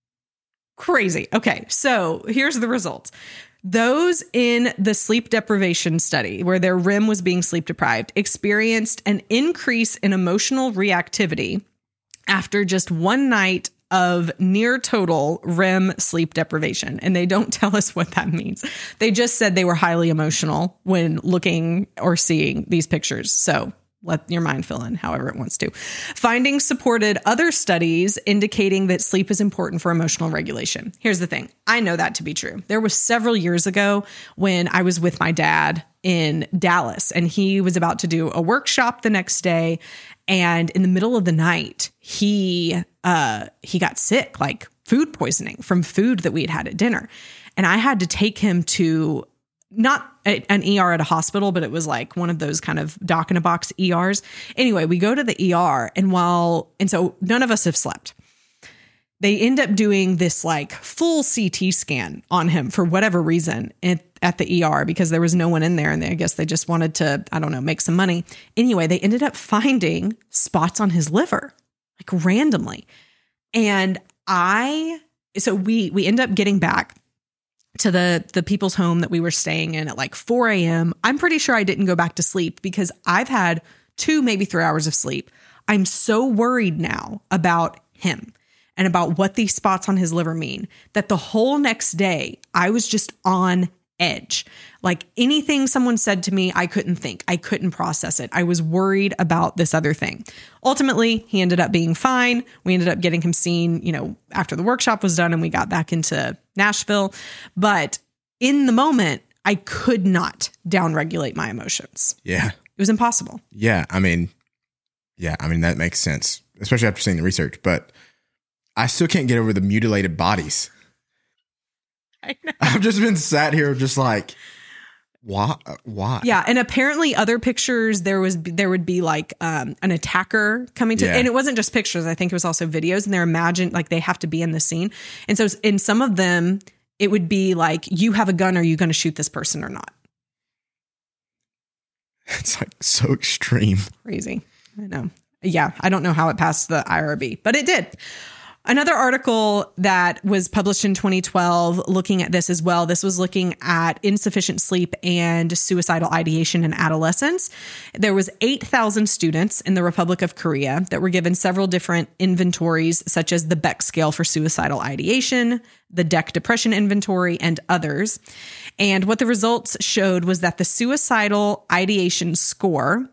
Crazy. Okay, so here's the results. Those in the sleep deprivation study, where their R E M was being sleep deprived, experienced an increase in emotional reactivity after just one night of near total R E M sleep deprivation. And they don't tell us what that means. They just said they were highly emotional when looking or seeing these pictures. So let your mind fill in however it wants to. Findings supported other studies indicating that sleep is important for emotional regulation. Here's the thing. I know that to be true. There was several years ago when I was with my dad in Dallas, and he was about to do a workshop the next day. And in the middle of the night, he uh, he got sick, like food poisoning from food that we had had at dinner. And I had to take him to not a, an E R at a hospital, but it was like one of those kind of doc in a box E Rs. Anyway, we go to the E R, and while, and so none of us have slept. They end up doing this like full C T scan on him for whatever reason at, at the E R, because there was no one in there. And they, I guess they just wanted to, I don't know, make some money. Anyway, they ended up finding spots on his liver, like randomly. And I, so we, we end up getting back to the the people's home that we were staying in at like four a.m. I'm pretty sure I didn't go back to sleep because I've had two, maybe three hours of sleep. I'm so worried now about him and about what these spots on his liver mean that the whole next day I was just on edge. Like anything someone said to me, I couldn't think. I couldn't process it. I was worried about this other thing. Ultimately, he ended up being fine. We ended up getting him seen, you know, after the workshop was done and we got back into Nashville. But in the moment, I could not downregulate my emotions. Yeah. It was impossible. Yeah. I mean, yeah, I mean, that makes sense, especially after seeing the research. But I still can't get over the mutilated bodies. I know. I've just been sat here just like, why? Why? Yeah. And apparently other pictures, there was, there would be like um, an attacker coming to, Yeah. and it wasn't just pictures. I think it was also videos, and they're imagined like they have to be in the scene. And so in some of them, it would be like, you have a gun. Are you going to shoot this person or not? It's like so extreme. Crazy. I know. Yeah. I don't know how it passed the I R B, but it did. Another article that was published in twenty twelve looking at this as well. This was looking at insufficient sleep and suicidal ideation in adolescents. There was eight thousand students in the Republic of Korea that were given several different inventories, such as the Beck scale for suicidal ideation, the D E C depression inventory, and others. And what the results showed was that the suicidal ideation score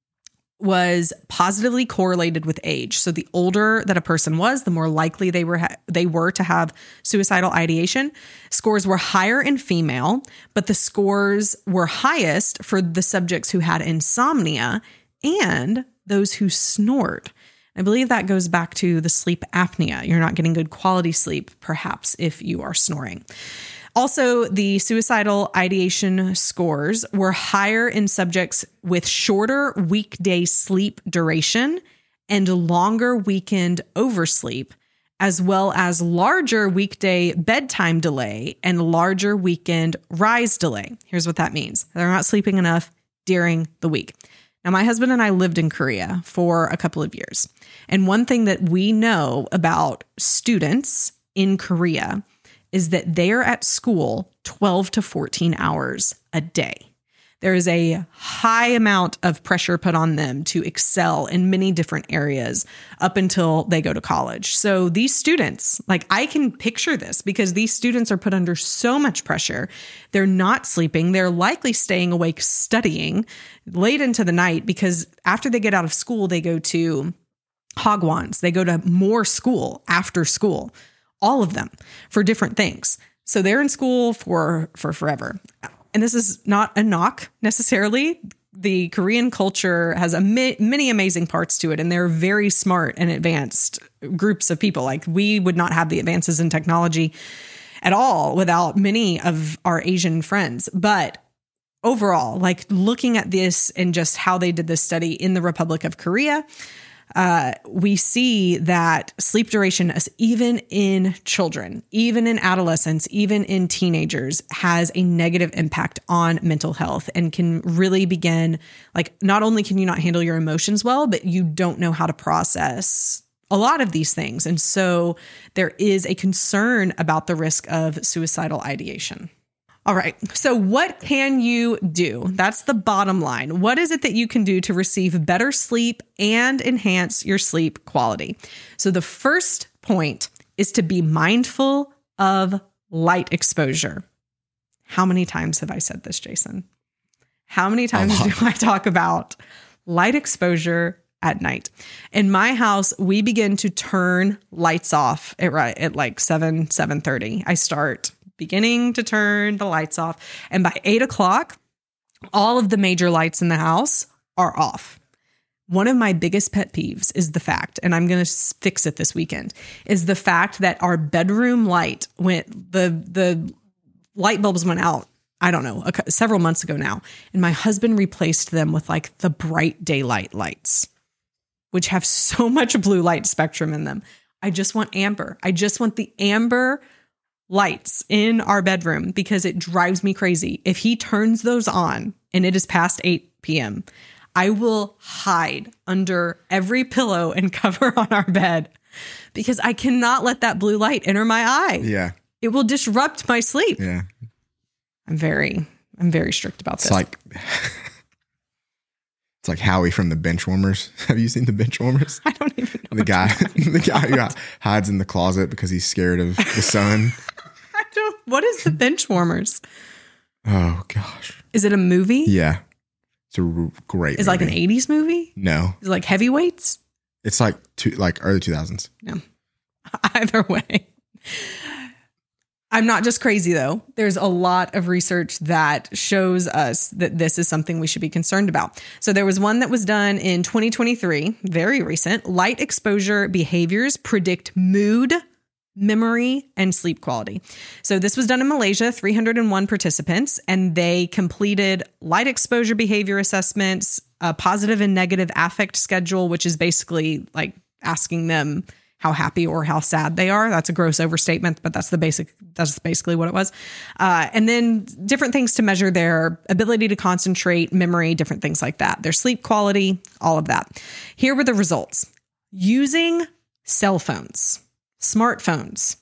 was positively correlated with age. So the older that a person was, the more likely they were ha- they were to have suicidal ideation. Scores were higher in female, but the scores were highest for the subjects who had insomnia and those who snored. I believe that goes back to the sleep apnea. You're not getting good quality sleep, perhaps, if you are snoring. Also, the suicidal ideation scores were higher in subjects with shorter weekday sleep duration and longer weekend oversleep, as well as larger weekday bedtime delay and larger weekend rise delay. Here's what that means. They're not sleeping enough during the week. Now, my husband and I lived in Korea for a couple of years. And one thing that we know about students in Korea is that they are at school twelve to fourteen hours a day. There is a high amount of pressure put on them to excel in many different areas up until they go to college. So these students, like I can picture this because these students are put under so much pressure. They're not sleeping. They're likely staying awake studying late into the night because after they get out of school, they go to Hagwons. They go to more school after school. All of them for different things. So they're in school for, for forever. And this is not a knock necessarily. The Korean culture has a mi- many amazing parts to it, and they're very smart and advanced groups of people. Like we would not have the advances in technology at all without many of our Asian friends. But overall, like looking at this and just how they did this study in the Republic of Korea, uh, we see that sleep duration, is even in children, even in adolescents, even in teenagers, has a negative impact on mental health and can really begin, like, not only can you not handle your emotions well, but you don't know how to process a lot of these things. And so there is a concern about the risk of suicidal ideation. All right. So what can you do? That's the bottom line. What is it that you can do to receive better sleep and enhance your sleep quality? So the first point is to be mindful of light exposure. How many times have I said this, Jason? How many times do I talk about light exposure at night? In my house, we begin to turn lights off at, right, at like seven, seven thirty. I start beginning to turn the lights off. And by eight o'clock, all of the major lights in the house are off. One of my biggest pet peeves is the fact, and I'm going to fix it this weekend, is the fact that our bedroom light went, the, the light bulbs went out, I don't know, a, several months ago now. And my husband replaced them with like the bright daylight lights, which have so much blue light spectrum in them. I just want amber. I just want the amber lights in our bedroom because it drives me crazy. If he turns those on and it is past eight p.m., I will hide under every pillow and cover on our bed because I cannot let that blue light enter my eye. Yeah. It will disrupt my sleep. Yeah. I'm very, I'm very strict about it's this. Like, it's like Howie from the Benchwarmers. Have you seen the Benchwarmers? I don't even know. The guy, the guy who hides in the closet because he's scared of the sun. I don't. What is the Benchwarmers? Oh gosh. Is it a movie? Yeah. It's a r- great. Is it like an eighties movie? No. Is it like Heavyweights? It's like two, like early two thousands. No. Either way. I'm not just crazy though. There's a lot of research that shows us that this is something we should be concerned about. So there was one that was done in twenty twenty-three, very recent. Light exposure behaviors predict mood, memory, and sleep quality. So this was done in Malaysia, three hundred one participants, and they completed light exposure behavior assessments, a positive and negative affect schedule, which is basically like asking them how happy or how sad they are. That's a gross overstatement, but that's the basic, that's basically what it was. Uh, and then different things to measure their ability to concentrate, memory, different things like that, their sleep quality, all of that. Here were the results. Using cell phones, smartphones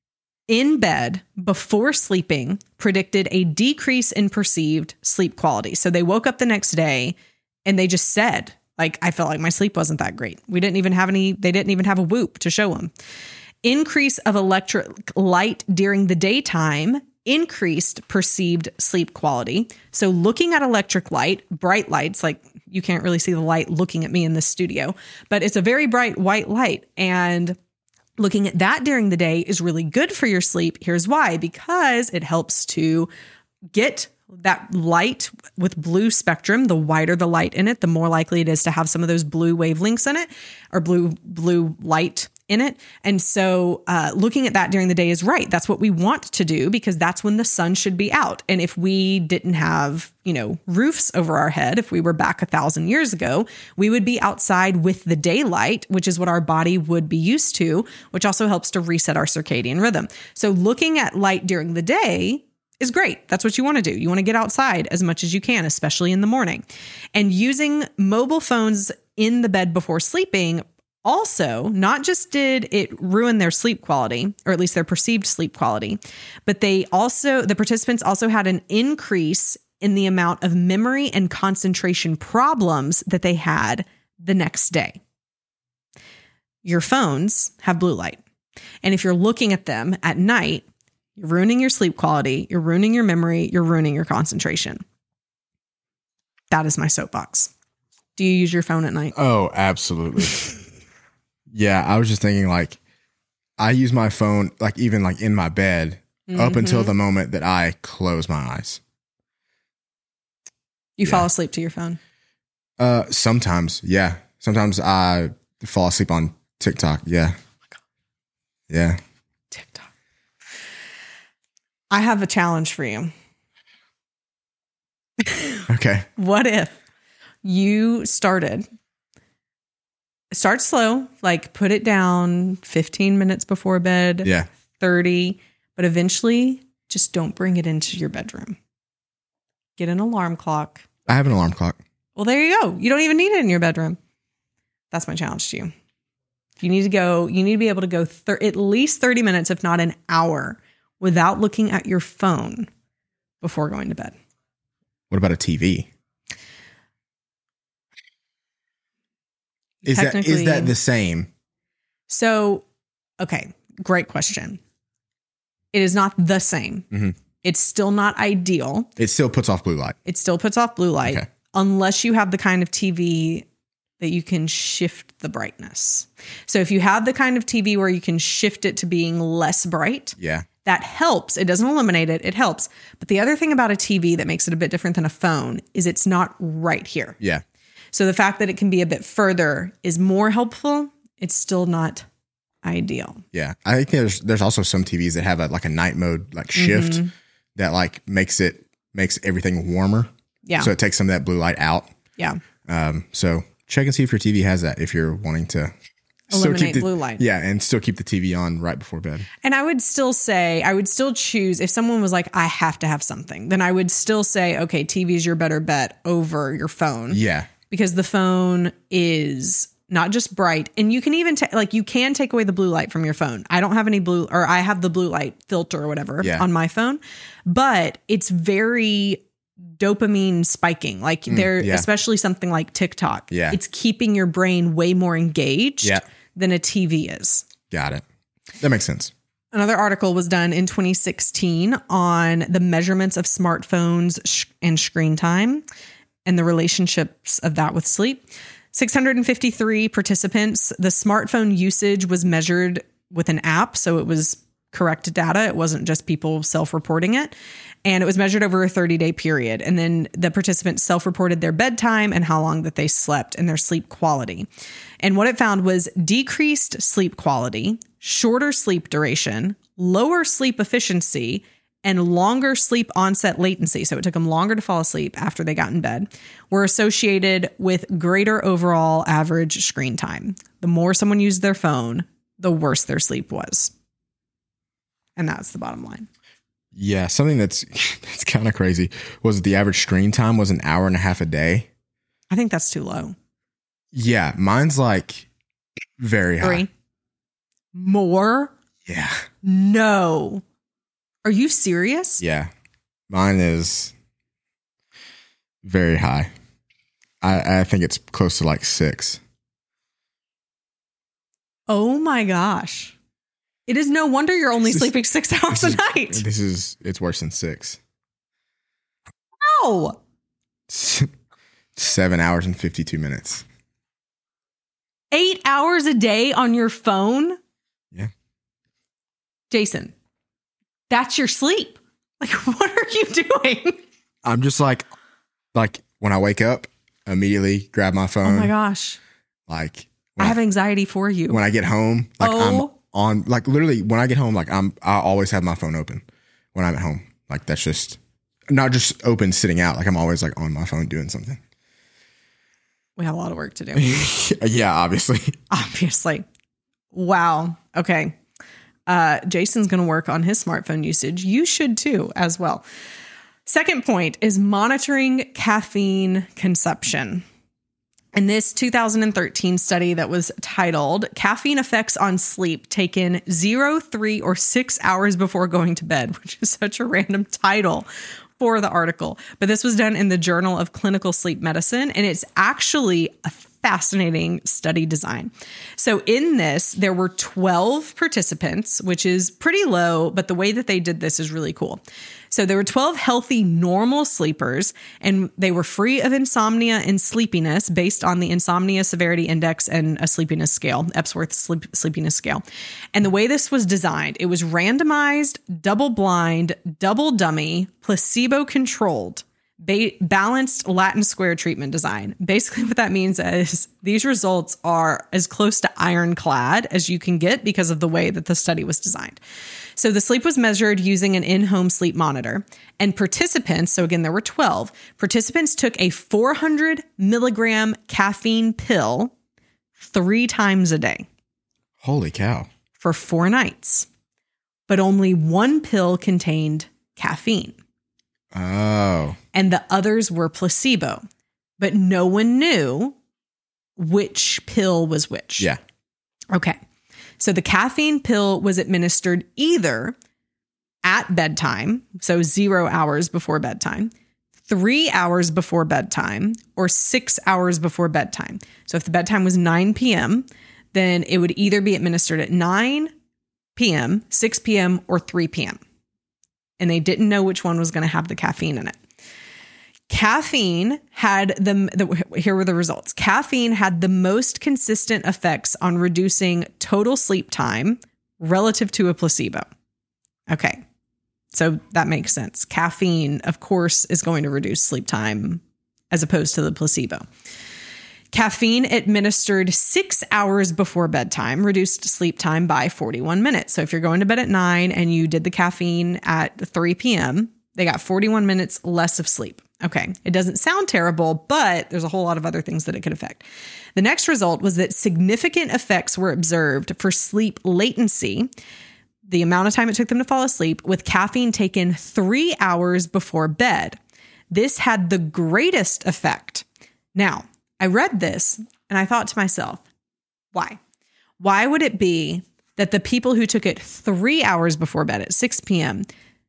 in bed before sleeping predicted a decrease in perceived sleep quality. So they woke up the next day and they just said, like, I felt like my sleep wasn't that great. We didn't even have any, they didn't even have a Whoop to show them. Increase of electric light during the daytime increased perceived sleep quality. So looking at electric light, bright lights, like you can't really see the light looking at me in this studio, but it's a very bright white light. And looking at that during the day is really good for your sleep. Here's why, because it helps to get that light with blue spectrum. The wider the light in it, the more likely it is to have some of those blue wavelengths in it or blue, blue light in it. And so uh, looking at that during the day is right. That's what we want to do because that's when the sun should be out. And if we didn't have, you know, roofs over our head, if we were back a thousand years ago, we would be outside with the daylight, which is what our body would be used to, which also helps to reset our circadian rhythm. So looking at light during the day is great. That's what you want to do. You want to get outside as much as you can, especially in the morning. And using mobile phones in the bed before sleeping also, not just did it ruin their sleep quality, or at least their perceived sleep quality, but they also, the participants also had an increase in the amount of memory and concentration problems that they had the next day. Your phones have blue light. And if you're looking at them at night, you're ruining your sleep quality, you're ruining your memory, you're ruining your concentration. That is my soapbox. Do you use your phone at night? Oh, absolutely. Yeah, I was just thinking like I use my phone like even like in my bed mm-hmm. up until the moment that I close my eyes. You yeah. fall asleep to your phone? Uh, sometimes, yeah. Sometimes I fall asleep on TikTok. Yeah. Oh my God. Yeah. TikTok. I have a challenge for you. Okay. What if you started start slow, like put it down fifteen minutes before bed, Yeah. thirty, but eventually just don't bring it into your bedroom. Get an alarm clock. I have an alarm clock. Well, there you go. You don't even need it in your bedroom. That's my challenge to you. You need to go, you need to be able to go thir- at least thirty minutes, if not an hour, without looking at your phone before going to bed. What about a T V? Is that is that the same? So, okay, great question. It is not the same. Mm-hmm. It's still not ideal. It still puts off blue light. It still puts off blue light, Okay. unless you have the kind of T V that you can shift the brightness. So if you have the kind of T V where you can shift it to being less bright, Yeah. that helps. It doesn't eliminate it. It helps. But the other thing about a T V that makes it a bit different than a phone is it's not right here. Yeah. So the fact that it can be a bit further is more helpful. It's still not ideal. Yeah. I think there's there's also some T Vs that have a like a night mode like shift Mm-hmm. that like makes it makes everything warmer. Yeah. So it takes some of that blue light out. Yeah. Um, so check and see if your T V has that if you're wanting to still Eliminate keep the, blue light. Yeah, and still keep the T V on right before bed. And I would still say, I would still choose, if someone was like, I have to have something, then I would still say, okay, T V is your better bet over your phone. Yeah. Because the phone is not just bright, and you can even take, like, you can take away the blue light from your phone. I don't have any blue, or I have the blue light filter or whatever Yeah. on my phone, but it's very dopamine spiking. Like there, yeah. especially something like TikTok. Yeah. It's keeping your brain way more engaged Yeah. than a T V is. Got it. That makes sense. Another article was done in twenty sixteen on the measurements of smartphones sh- and screen time and the relationships of that with sleep. six hundred fifty-three participants. The smartphone usage was measured with an app, so it was correct data. It wasn't just people self-reporting it. And it was measured over a thirty-day period. And then the participants self-reported their bedtime and how long that they slept and their sleep quality. And what it found was decreased sleep quality, shorter sleep duration, lower sleep efficiency, and longer sleep onset latency. So it took them longer to fall asleep after they got in bed, were associated with greater overall average screen time. The more someone used their phone, the worse their sleep was. And that's the bottom line. Yeah, something that's that's kind of crazy was the average screen time was an hour and a half a day. I think that's too low. Yeah, mine's like very high. Three. More? Yeah. No. Are you serious? Yeah. Mine is very high. I, I think it's close to like six. Oh my gosh. It is no wonder you're only This is- sleeping six hours a This is- night. This is, it's worse than six. How? Seven hours and fifty-two minutes. Eight hours a day on your phone? Yeah. Jason, that's your sleep. Like, what are you doing? I'm just like, like when I wake up, immediately grab my phone. Oh my gosh. Like I when have anxiety for you. when I get home, like Oh. I'm on, like literally when I get home, like I'm, I always have my phone open when I'm at home. Like that's just not just open sitting out. Like I'm always like on my phone doing something. We have a lot of work to do. Yeah, obviously. Obviously. Wow. Okay. Uh, Jason's going to work on his smartphone usage. You should too, as well. Second point is monitoring caffeine consumption. In this two thousand thirteen study that was titled Caffeine Effects on Sleep Taken zero, three, or six hours before going to bed, which is such a random title for the article. But this was done in the Journal of Clinical Sleep Medicine, and it's actually a fascinating study design. So in this, there were twelve participants, which is pretty low, but the way that they did this is really cool. So there were twelve healthy, normal sleepers, and they were free of insomnia and sleepiness based on the Insomnia Severity Index and a sleepiness scale, Epworth sleep, sleepiness scale. And the way this was designed, it was randomized, double-blind, double-dummy, placebo-controlled, Ba- balanced Latin square treatment design. Basically what that means is these results are as close to ironclad as you can get because of the way that the study was designed. So the sleep was measured using an in-home sleep monitor, and participants, so again, there were twelve, participants took a four hundred milligram caffeine pill three times a day. Holy cow. For four nights. But only one pill contained caffeine. Oh. And the others were placebo. But no one knew which pill was which. Yeah. Okay. So the caffeine pill was administered either at bedtime, so zero hours before bedtime, three hours before bedtime, or six hours before bedtime. So if the bedtime was nine p.m., then it would either be administered at nine p.m., six p.m., or three p.m. And they didn't know which one was going to have the caffeine in it. Caffeine had the, the, here were the results. Caffeine had the most consistent effects on reducing total sleep time relative to a placebo. Okay. So that makes sense. Caffeine, of course, is going to reduce sleep time as opposed to the placebo. Caffeine administered six hours before bedtime reduced sleep time by forty-one minutes. So if you're going to bed at nine and you did the caffeine at three p.m., they got forty-one minutes less of sleep. Okay. It doesn't sound terrible, but there's a whole lot of other things that it could affect. The next result was that significant effects were observed for sleep latency, the amount of time it took them to fall asleep, with caffeine taken three hours before bed. This had the greatest effect. Now, I read this and I thought to myself, why? Why would it be that the people who took it three hours before bed at six p.m.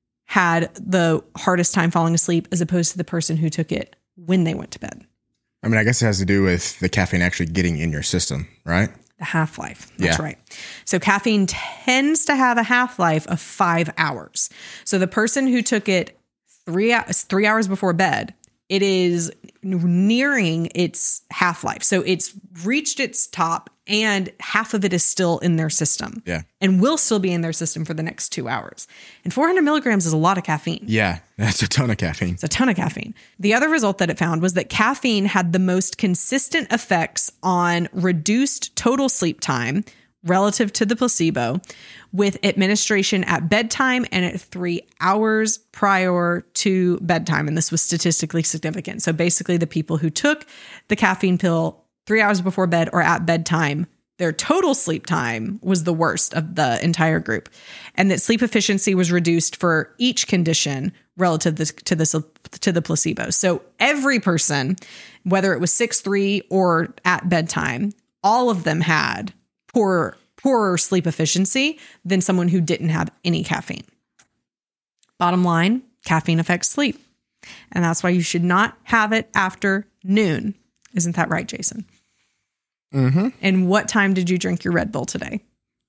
had the hardest time falling asleep as opposed to the person who took it when they went to bed? I mean, I guess it has to do with the caffeine actually getting in your system, right? The half-life. That's Yeah. right. So caffeine tends to have a half-life of five hours. So the person who took it three, three hours before bed, it is nearing its half-life. So it's reached its top and half of it is still in their system. Yeah. And will still be in their system for the next two hours. And four hundred milligrams is a lot of caffeine. Yeah, that's a ton of caffeine. It's a ton of caffeine. The other result that it found was that caffeine had the most consistent effects on reduced total sleep time relative to the placebo, with administration at bedtime and at three hours prior to bedtime. And this was statistically significant. So basically the people who took the caffeine pill three hours before bed or at bedtime, their total sleep time was the worst of the entire group. And that sleep efficiency was reduced for each condition relative to the, to the placebo. So every person, whether it was six three or at bedtime, all of them had poor, poorer sleep efficiency than someone who didn't have any caffeine. Bottom line, caffeine affects sleep. And that's why you should not have it after noon. Isn't that right, Jason? Mm-hmm. And what time did you drink your Red Bull today?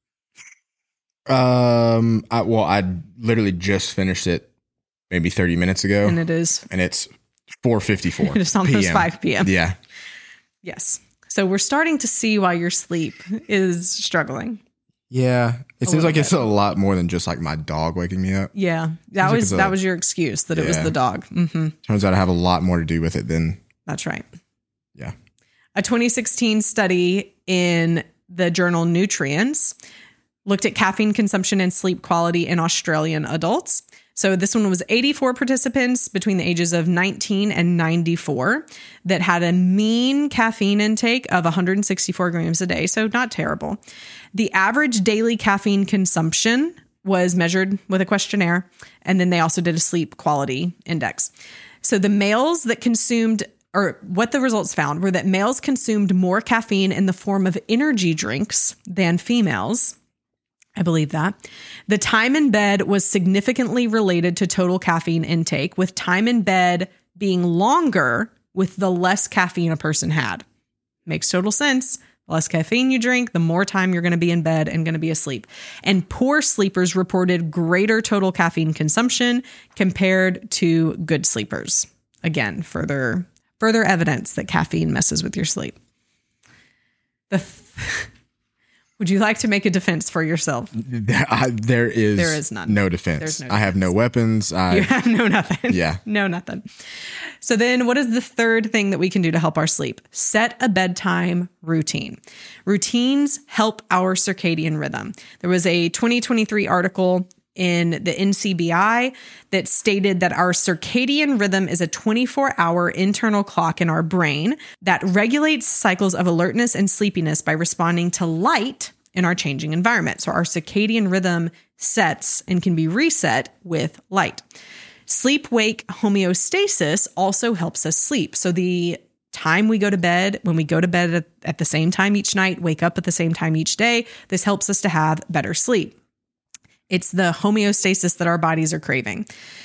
Um, I, well, I literally just finished it maybe thirty minutes ago. And it is. And it's four fifty-four. It's almost p m five p.m. Yeah. Yes. So we're starting to see why your sleep is struggling. Yeah. It seems little like it's bit. a lot more than just like my dog waking me up. Yeah. That like was it's a- that was your excuse that it was Yeah. the dog. Mm-hmm. Turns out I have a lot more to do with it than, That's right. yeah. A twenty sixteen study in the journal Nutrients looked at caffeine consumption and sleep quality in Australian adults. So this one was eighty-four participants between the ages of nineteen and ninety-four that had a mean caffeine intake of one hundred sixty-four grams a day. So not terrible. The average daily caffeine consumption was measured with a questionnaire. And then they also did a sleep quality index. So the males that consumed, or what the results found were that males consumed more caffeine in the form of energy drinks than females. I believe that. The time in bed was significantly related to total caffeine intake, with time in bed being longer with the less caffeine a person had. Makes total sense. The less caffeine you drink, the more time you're going to be in bed and going to be asleep. And poor sleepers reported greater total caffeine consumption compared to good sleepers. Again, further further evidence that caffeine messes with your sleep. The th- Would you like to make a defense for yourself? There, I, there is, There is none. no defense. There's no I have no weapons. I, You have no nothing. Yeah. No nothing. So then what is the third thing that we can do to help our sleep? Set a bedtime routine. Routines help our circadian rhythm. There was a twenty twenty-three article in the N C B I that stated that our circadian rhythm is a twenty-four hour internal clock in our brain that regulates cycles of alertness and sleepiness by responding to light in our changing environment. So our circadian rhythm sets and can be reset with light. Sleep-wake homeostasis also helps us sleep. So the time we go to bed, when we go to bed at, at the same time each night, wake up at the same time each day, this helps us to have better sleep. It's the homeostasis that our bodies are craving.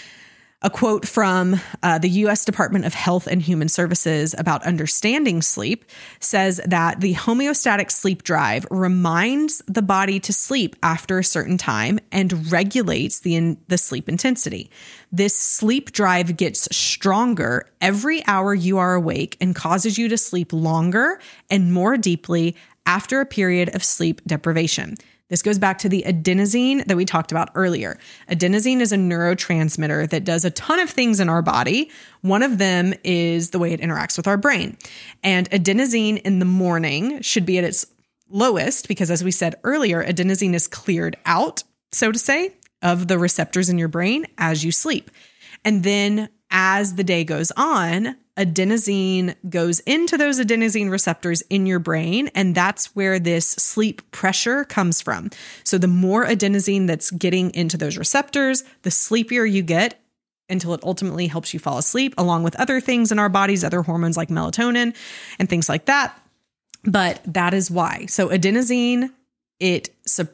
A quote from uh, the U S Department of Health and Human Services about understanding sleep says that the homeostatic sleep drive reminds the body to sleep after a certain time and regulates the, in, the sleep intensity. This sleep drive gets stronger every hour you are awake and causes you to sleep longer and more deeply after a period of sleep deprivation. This goes back to the adenosine that we talked about earlier. Adenosine is a neurotransmitter that does a ton of things in our body. One of them is the way it interacts with our brain. And adenosine in the morning should be at its lowest because, as we said earlier, adenosine is cleared out, so to say, of the receptors in your brain as you sleep. And then as the day goes on, adenosine goes into those adenosine receptors in your brain, and that's where this sleep pressure comes from. So the more adenosine that's getting into those receptors, the sleepier you get until it ultimately helps you fall asleep, along with other things in our bodies, other hormones like melatonin and things like that. But that is why. So adenosine, it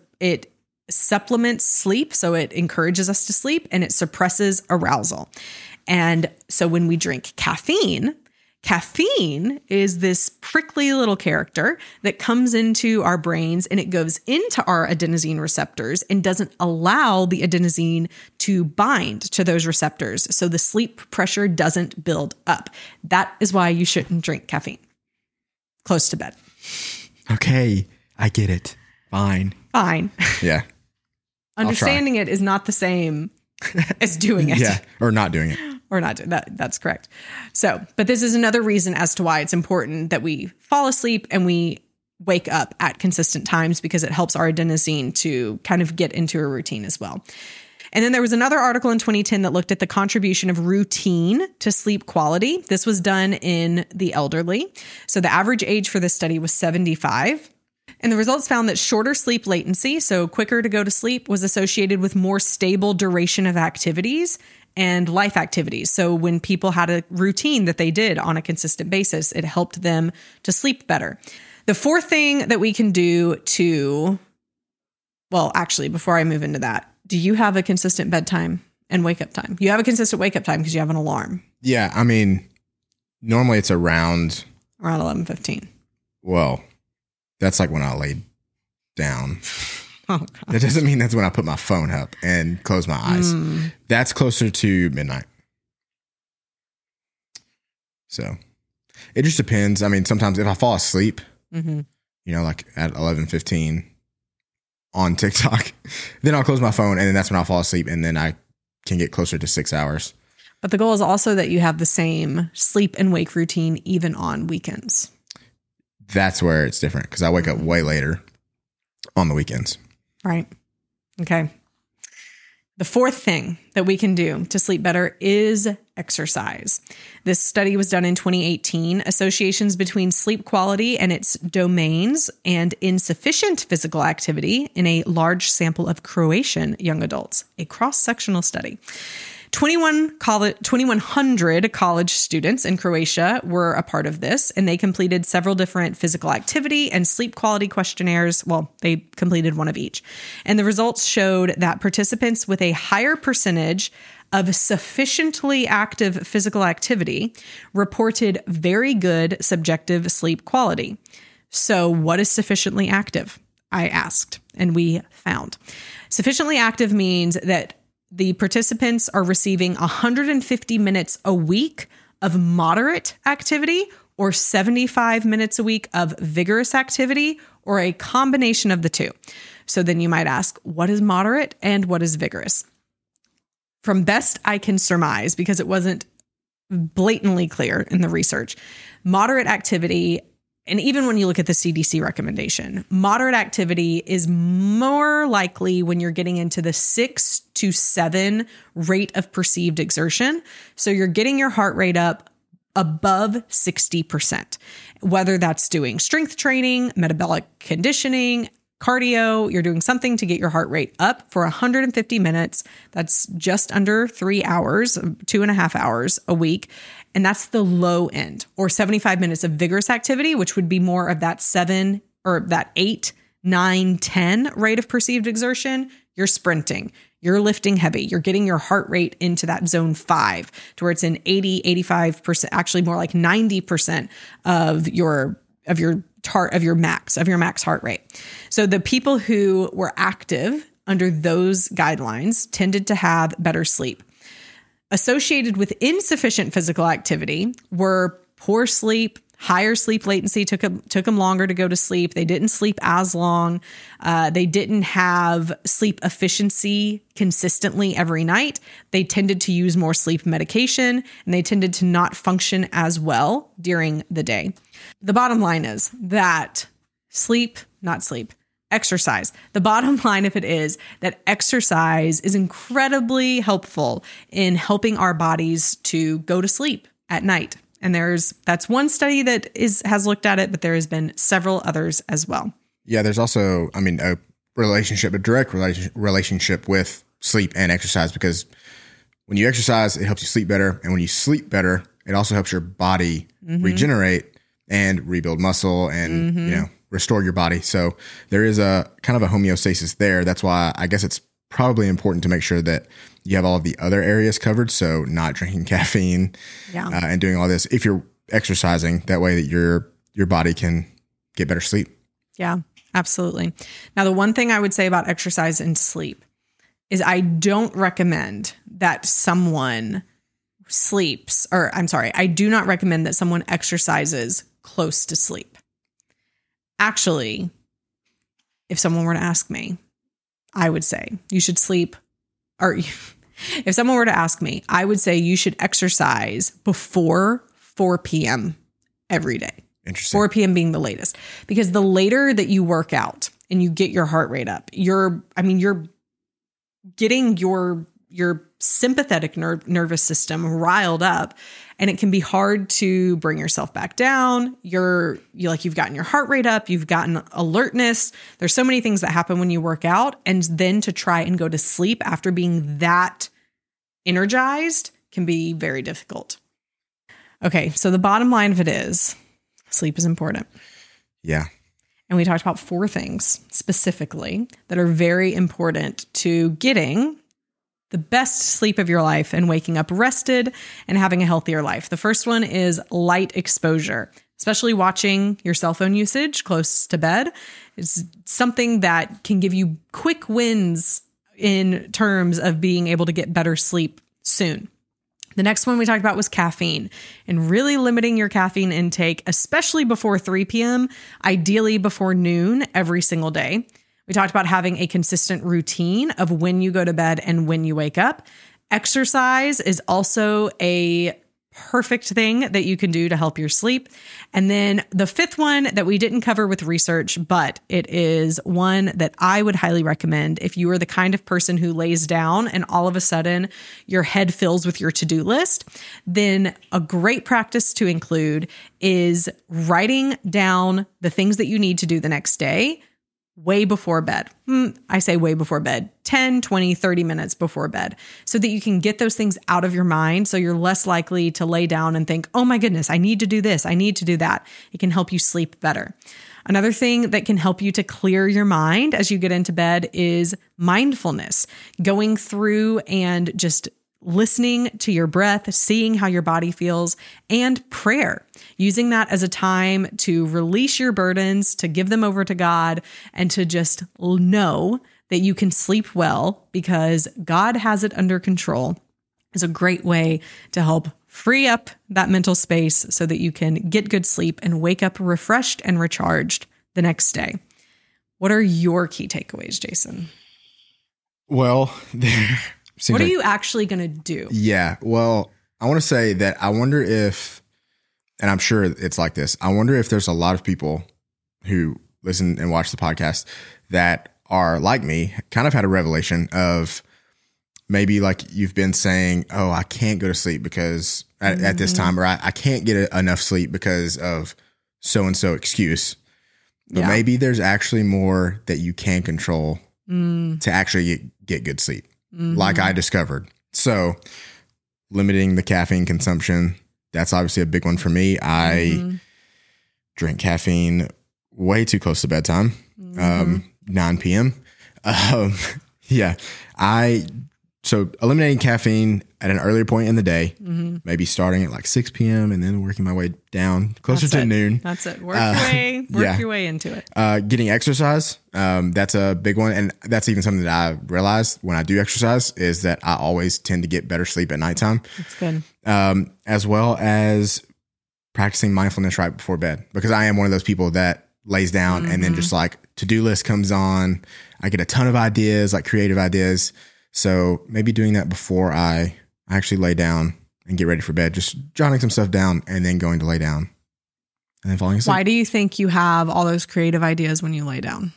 it supplements sleep, so it encourages us to sleep, and it suppresses arousal. And so when we drink caffeine, caffeine is this prickly little character that comes into our brains and it goes into our adenosine receptors and doesn't allow the adenosine to bind to those receptors. So the sleep pressure doesn't build up. That is why you shouldn't drink caffeine close to bed. Okay, I get it. Fine. Fine. Yeah. Understanding it is not the same as doing it. Yeah, or not doing it. Or not doing that. That's correct. So, but this is another reason as to why it's important that we fall asleep and we wake up at consistent times, because it helps our adenosine to kind of get into a routine as well. And then there was another article in twenty ten that looked at the contribution of routine to sleep quality. This was done in the elderly. So the average age for this study was seventy-five. And the results found that shorter sleep latency, so quicker to go to sleep, was associated with more stable duration of activities and life activities. So when people had a routine that they did on a consistent basis, it helped them to sleep better. The fourth thing that we can do to, well, actually, before I move into that, do you have a consistent bedtime and wake up time? You have a consistent wake up time because you have an alarm. Yeah, I mean, normally it's around... Around eleven fifteen. Well, that's like when I lay down. Oh, God. That doesn't mean that's when I put my phone up and close my eyes. Mm. That's closer to midnight. So it just depends. I mean, sometimes if I fall asleep, mm-hmm. you know, like at eleven fifteen on TikTok, then I'll close my phone and then that's when I'll fall asleep and then I can get closer to six hours. But the goal is also that you have the same sleep and wake routine even on weekends. That's where it's different because I wake up way later on the weekends. Right. Okay. The fourth thing that we can do to sleep better is exercise. This study was done in twenty eighteen. Associations between sleep quality and its domains and insufficient physical activity in a large sample of Croatian young adults, a cross-sectional study. twenty-one college, twenty-one hundred college students in Croatia were a part of this, and they completed several different physical activity and sleep quality questionnaires. Well, they completed one of each. And the results showed that participants with a higher percentage of sufficiently active physical activity reported very good subjective sleep quality. So what is sufficiently active? I asked, and we found. Sufficiently active means that the participants are receiving one hundred fifty minutes a week of moderate activity or seventy-five minutes a week of vigorous activity or a combination of the two. So then you might ask, what is moderate and what is vigorous? From best I can surmise, because it wasn't blatantly clear in the research, moderate activity and even when you look at the C D C recommendation, moderate activity is more likely when you're getting into the six to seven rate of perceived exertion. So you're getting your heart rate up above sixty percent, whether that's doing strength training, metabolic conditioning, cardio, you're doing something to get your heart rate up for one hundred fifty minutes. That's just under three hours, two and a half hours a week. And that's the low end, or seventy-five minutes of vigorous activity, which would be more of that seven or that eight, nine, ten rate of perceived exertion. You're sprinting, you're lifting heavy, you're getting your heart rate into that zone five to where it's in eighty, eighty-five percent, actually more like ninety percent of your, of your tar, of your max, of your max heart rate. So the people who were active under those guidelines tended to have better sleep. Associated with insufficient physical activity were poor sleep, higher sleep latency, took them, took them longer to go to sleep. They didn't sleep as long. Uh, they didn't have sleep efficiency consistently every night. They tended to use more sleep medication, and they tended to not function as well during the day. The bottom line is that sleep, not sleep, exercise. The bottom line of it is that exercise is incredibly helpful in helping our bodies to go to sleep at night. And there's, that's one study that is, has looked at it, but there has been several others as well. Yeah. There's also, I mean, a relationship, a direct relation, relationship with sleep and exercise, because when you exercise, it helps you sleep better. And when you sleep better, it also helps your body mm-hmm. regenerate and rebuild muscle and, mm-hmm. you know, restore your body. So there is a kind of a homeostasis there. That's why I guess it's probably important to make sure that you have all of the other areas covered. So not drinking caffeine yeah. uh, and doing all this if you're exercising, that way that your, your body can get better sleep. Yeah, absolutely. Now, the one thing I would say about exercise and sleep is I don't recommend that someone sleeps, or I'm sorry, I do not recommend that someone exercises close to sleep. Actually, if someone were to ask me, I would say you should sleep, or if someone were to ask me, I would say you should exercise before four p.m. every day. Interesting. four p.m. being the latest, because the later that you work out and you get your heart rate up, you're, I mean, you're getting your, your sympathetic ner- nervous system riled up, and it can be hard to bring yourself back down. You're, you like, you've gotten your heart rate up, you've gotten alertness. There's so many things that happen when you work out, and then to try and go to sleep after being that energized can be very difficult. Okay. So the bottom line of it is sleep is important. Yeah. And we talked about four things specifically that are very important to getting the best sleep of your life and waking up rested and having a healthier life. The first one is light exposure, especially watching your cell phone usage close to bed. It's something that can give you quick wins in terms of being able to get better sleep soon. The next one we talked about was caffeine, and really limiting your caffeine intake, especially before three p.m., ideally before noon every single day. We talked about having a consistent routine of when you go to bed and when you wake up. Exercise is also a perfect thing that you can do to help your sleep. And then the fifth one that we didn't cover with research, but it is one that I would highly recommend if you are the kind of person who lays down and all of a sudden your head fills with your to-do list, then a great practice to include is writing down the things that you need to do the next day way before bed. I say way before bed, ten, twenty, thirty minutes before bed, so that you can get those things out of your mind. So you're less likely to lay down and think, oh my goodness, I need to do this. I need to do that. It can help you sleep better. Another thing that can help you to clear your mind as you get into bed is mindfulness, going through and just listening to your breath, seeing how your body feels, and prayer, using that as a time to release your burdens, to give them over to God, and to just know that you can sleep well because God has it under control is a great way to help free up that mental space so that you can get good sleep and wake up refreshed and recharged the next day. What are your key takeaways, Jason? Well, there... What are like, you actually going to do? Yeah. Well, I want to say that I wonder if, and I'm sure it's like this. I wonder if there's a lot of people who listen and watch the podcast that are like me, kind of had a revelation of maybe like you've been saying, oh, I can't go to sleep because at, mm-hmm. at this time, or I, I can't get a, enough sleep because of so-and-so excuse. But yeah. maybe there's actually more that you can control mm. to actually get, get good sleep, mm-hmm. like I discovered. So limiting the caffeine consumption, that's obviously a big one for me. I mm-hmm. drink caffeine way too close to bedtime, mm-hmm. um, nine p.m. Um, yeah, I, so eliminating caffeine at an earlier point in the day, mm-hmm. maybe starting at like six p.m. and then working my way down closer that's to it. noon. That's it. Work uh, your way, work yeah. your way into it. Uh, getting exercise. Um, that's a big one. And that's even something that I realized when I do exercise is that I always tend to get better sleep at nighttime. That's good. Um, as well as practicing mindfulness right before bed, because I am one of those people that lays down mm-hmm. and then just like to-do list comes on. I get a ton of ideas, like creative ideas. So maybe doing that before I actually lay down and get ready for bed, just jotting some stuff down and then going to lay down and then falling asleep. Why do you think you have all those creative ideas when you lay down?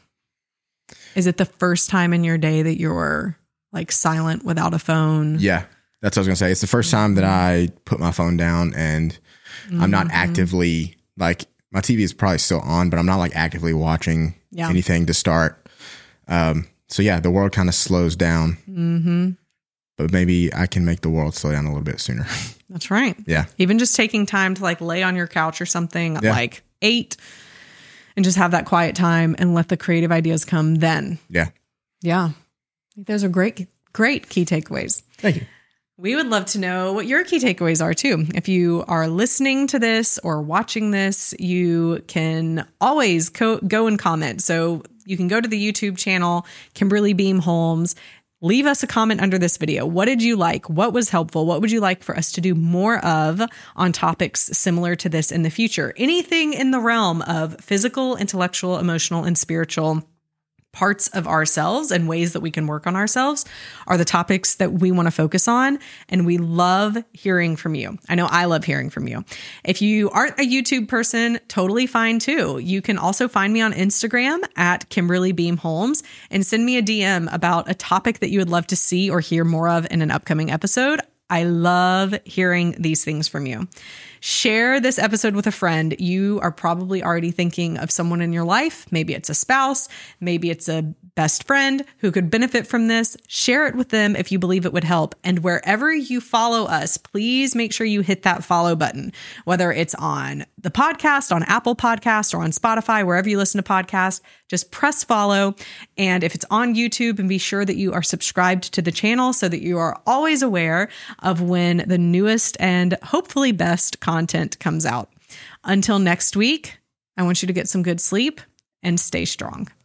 Is it the first time in your day that you're like silent without a phone? Yeah, that's what I was going to say. It's the first time that I put my phone down and mm-hmm. I'm not actively like, my T V is probably still on, but I'm not like actively watching yeah. anything to start. Um, so yeah, the world kind of slows down, mm-hmm. but maybe I can make the world slow down a little bit sooner. That's right. Yeah. Even just taking time to like lay on your couch or something at yeah. like eight and just have that quiet time and let the creative ideas come then. Yeah. Yeah. Those are great, great key takeaways. Thank you. We would love to know what your key takeaways are too. If you are listening to this or watching this, you can always co- go and comment. So you can go to the YouTube channel, Kimberly Beam Holmes. Leave us a comment under this video. What did you like? What was helpful? What would you like for us to do more of on topics similar to this in the future? Anything in the realm of physical, intellectual, emotional, and spiritual parts of ourselves and ways that we can work on ourselves are the topics that we want to focus on. And we love hearing from you. I know I love hearing from you. If you aren't a YouTube person, totally fine too. You can also find me on Instagram at Kimberly Beam Holmes and send me a D M about a topic that you would love to see or hear more of in an upcoming episode. I love hearing these things from you. Share this episode with a friend. You are probably already thinking of someone in your life. Maybe it's a spouse. Maybe it's a best friend who could benefit from this. Share it with them if you believe it would help. And wherever you follow us, please make sure you hit that follow button, whether it's on the podcast, on Apple Podcasts, or on Spotify, wherever you listen to podcasts. Just press follow. And if it's on YouTube, and be sure that you are subscribed to the channel so that you are always aware of when the newest and hopefully best content comes out. Until next week, I want you to get some good sleep and stay strong.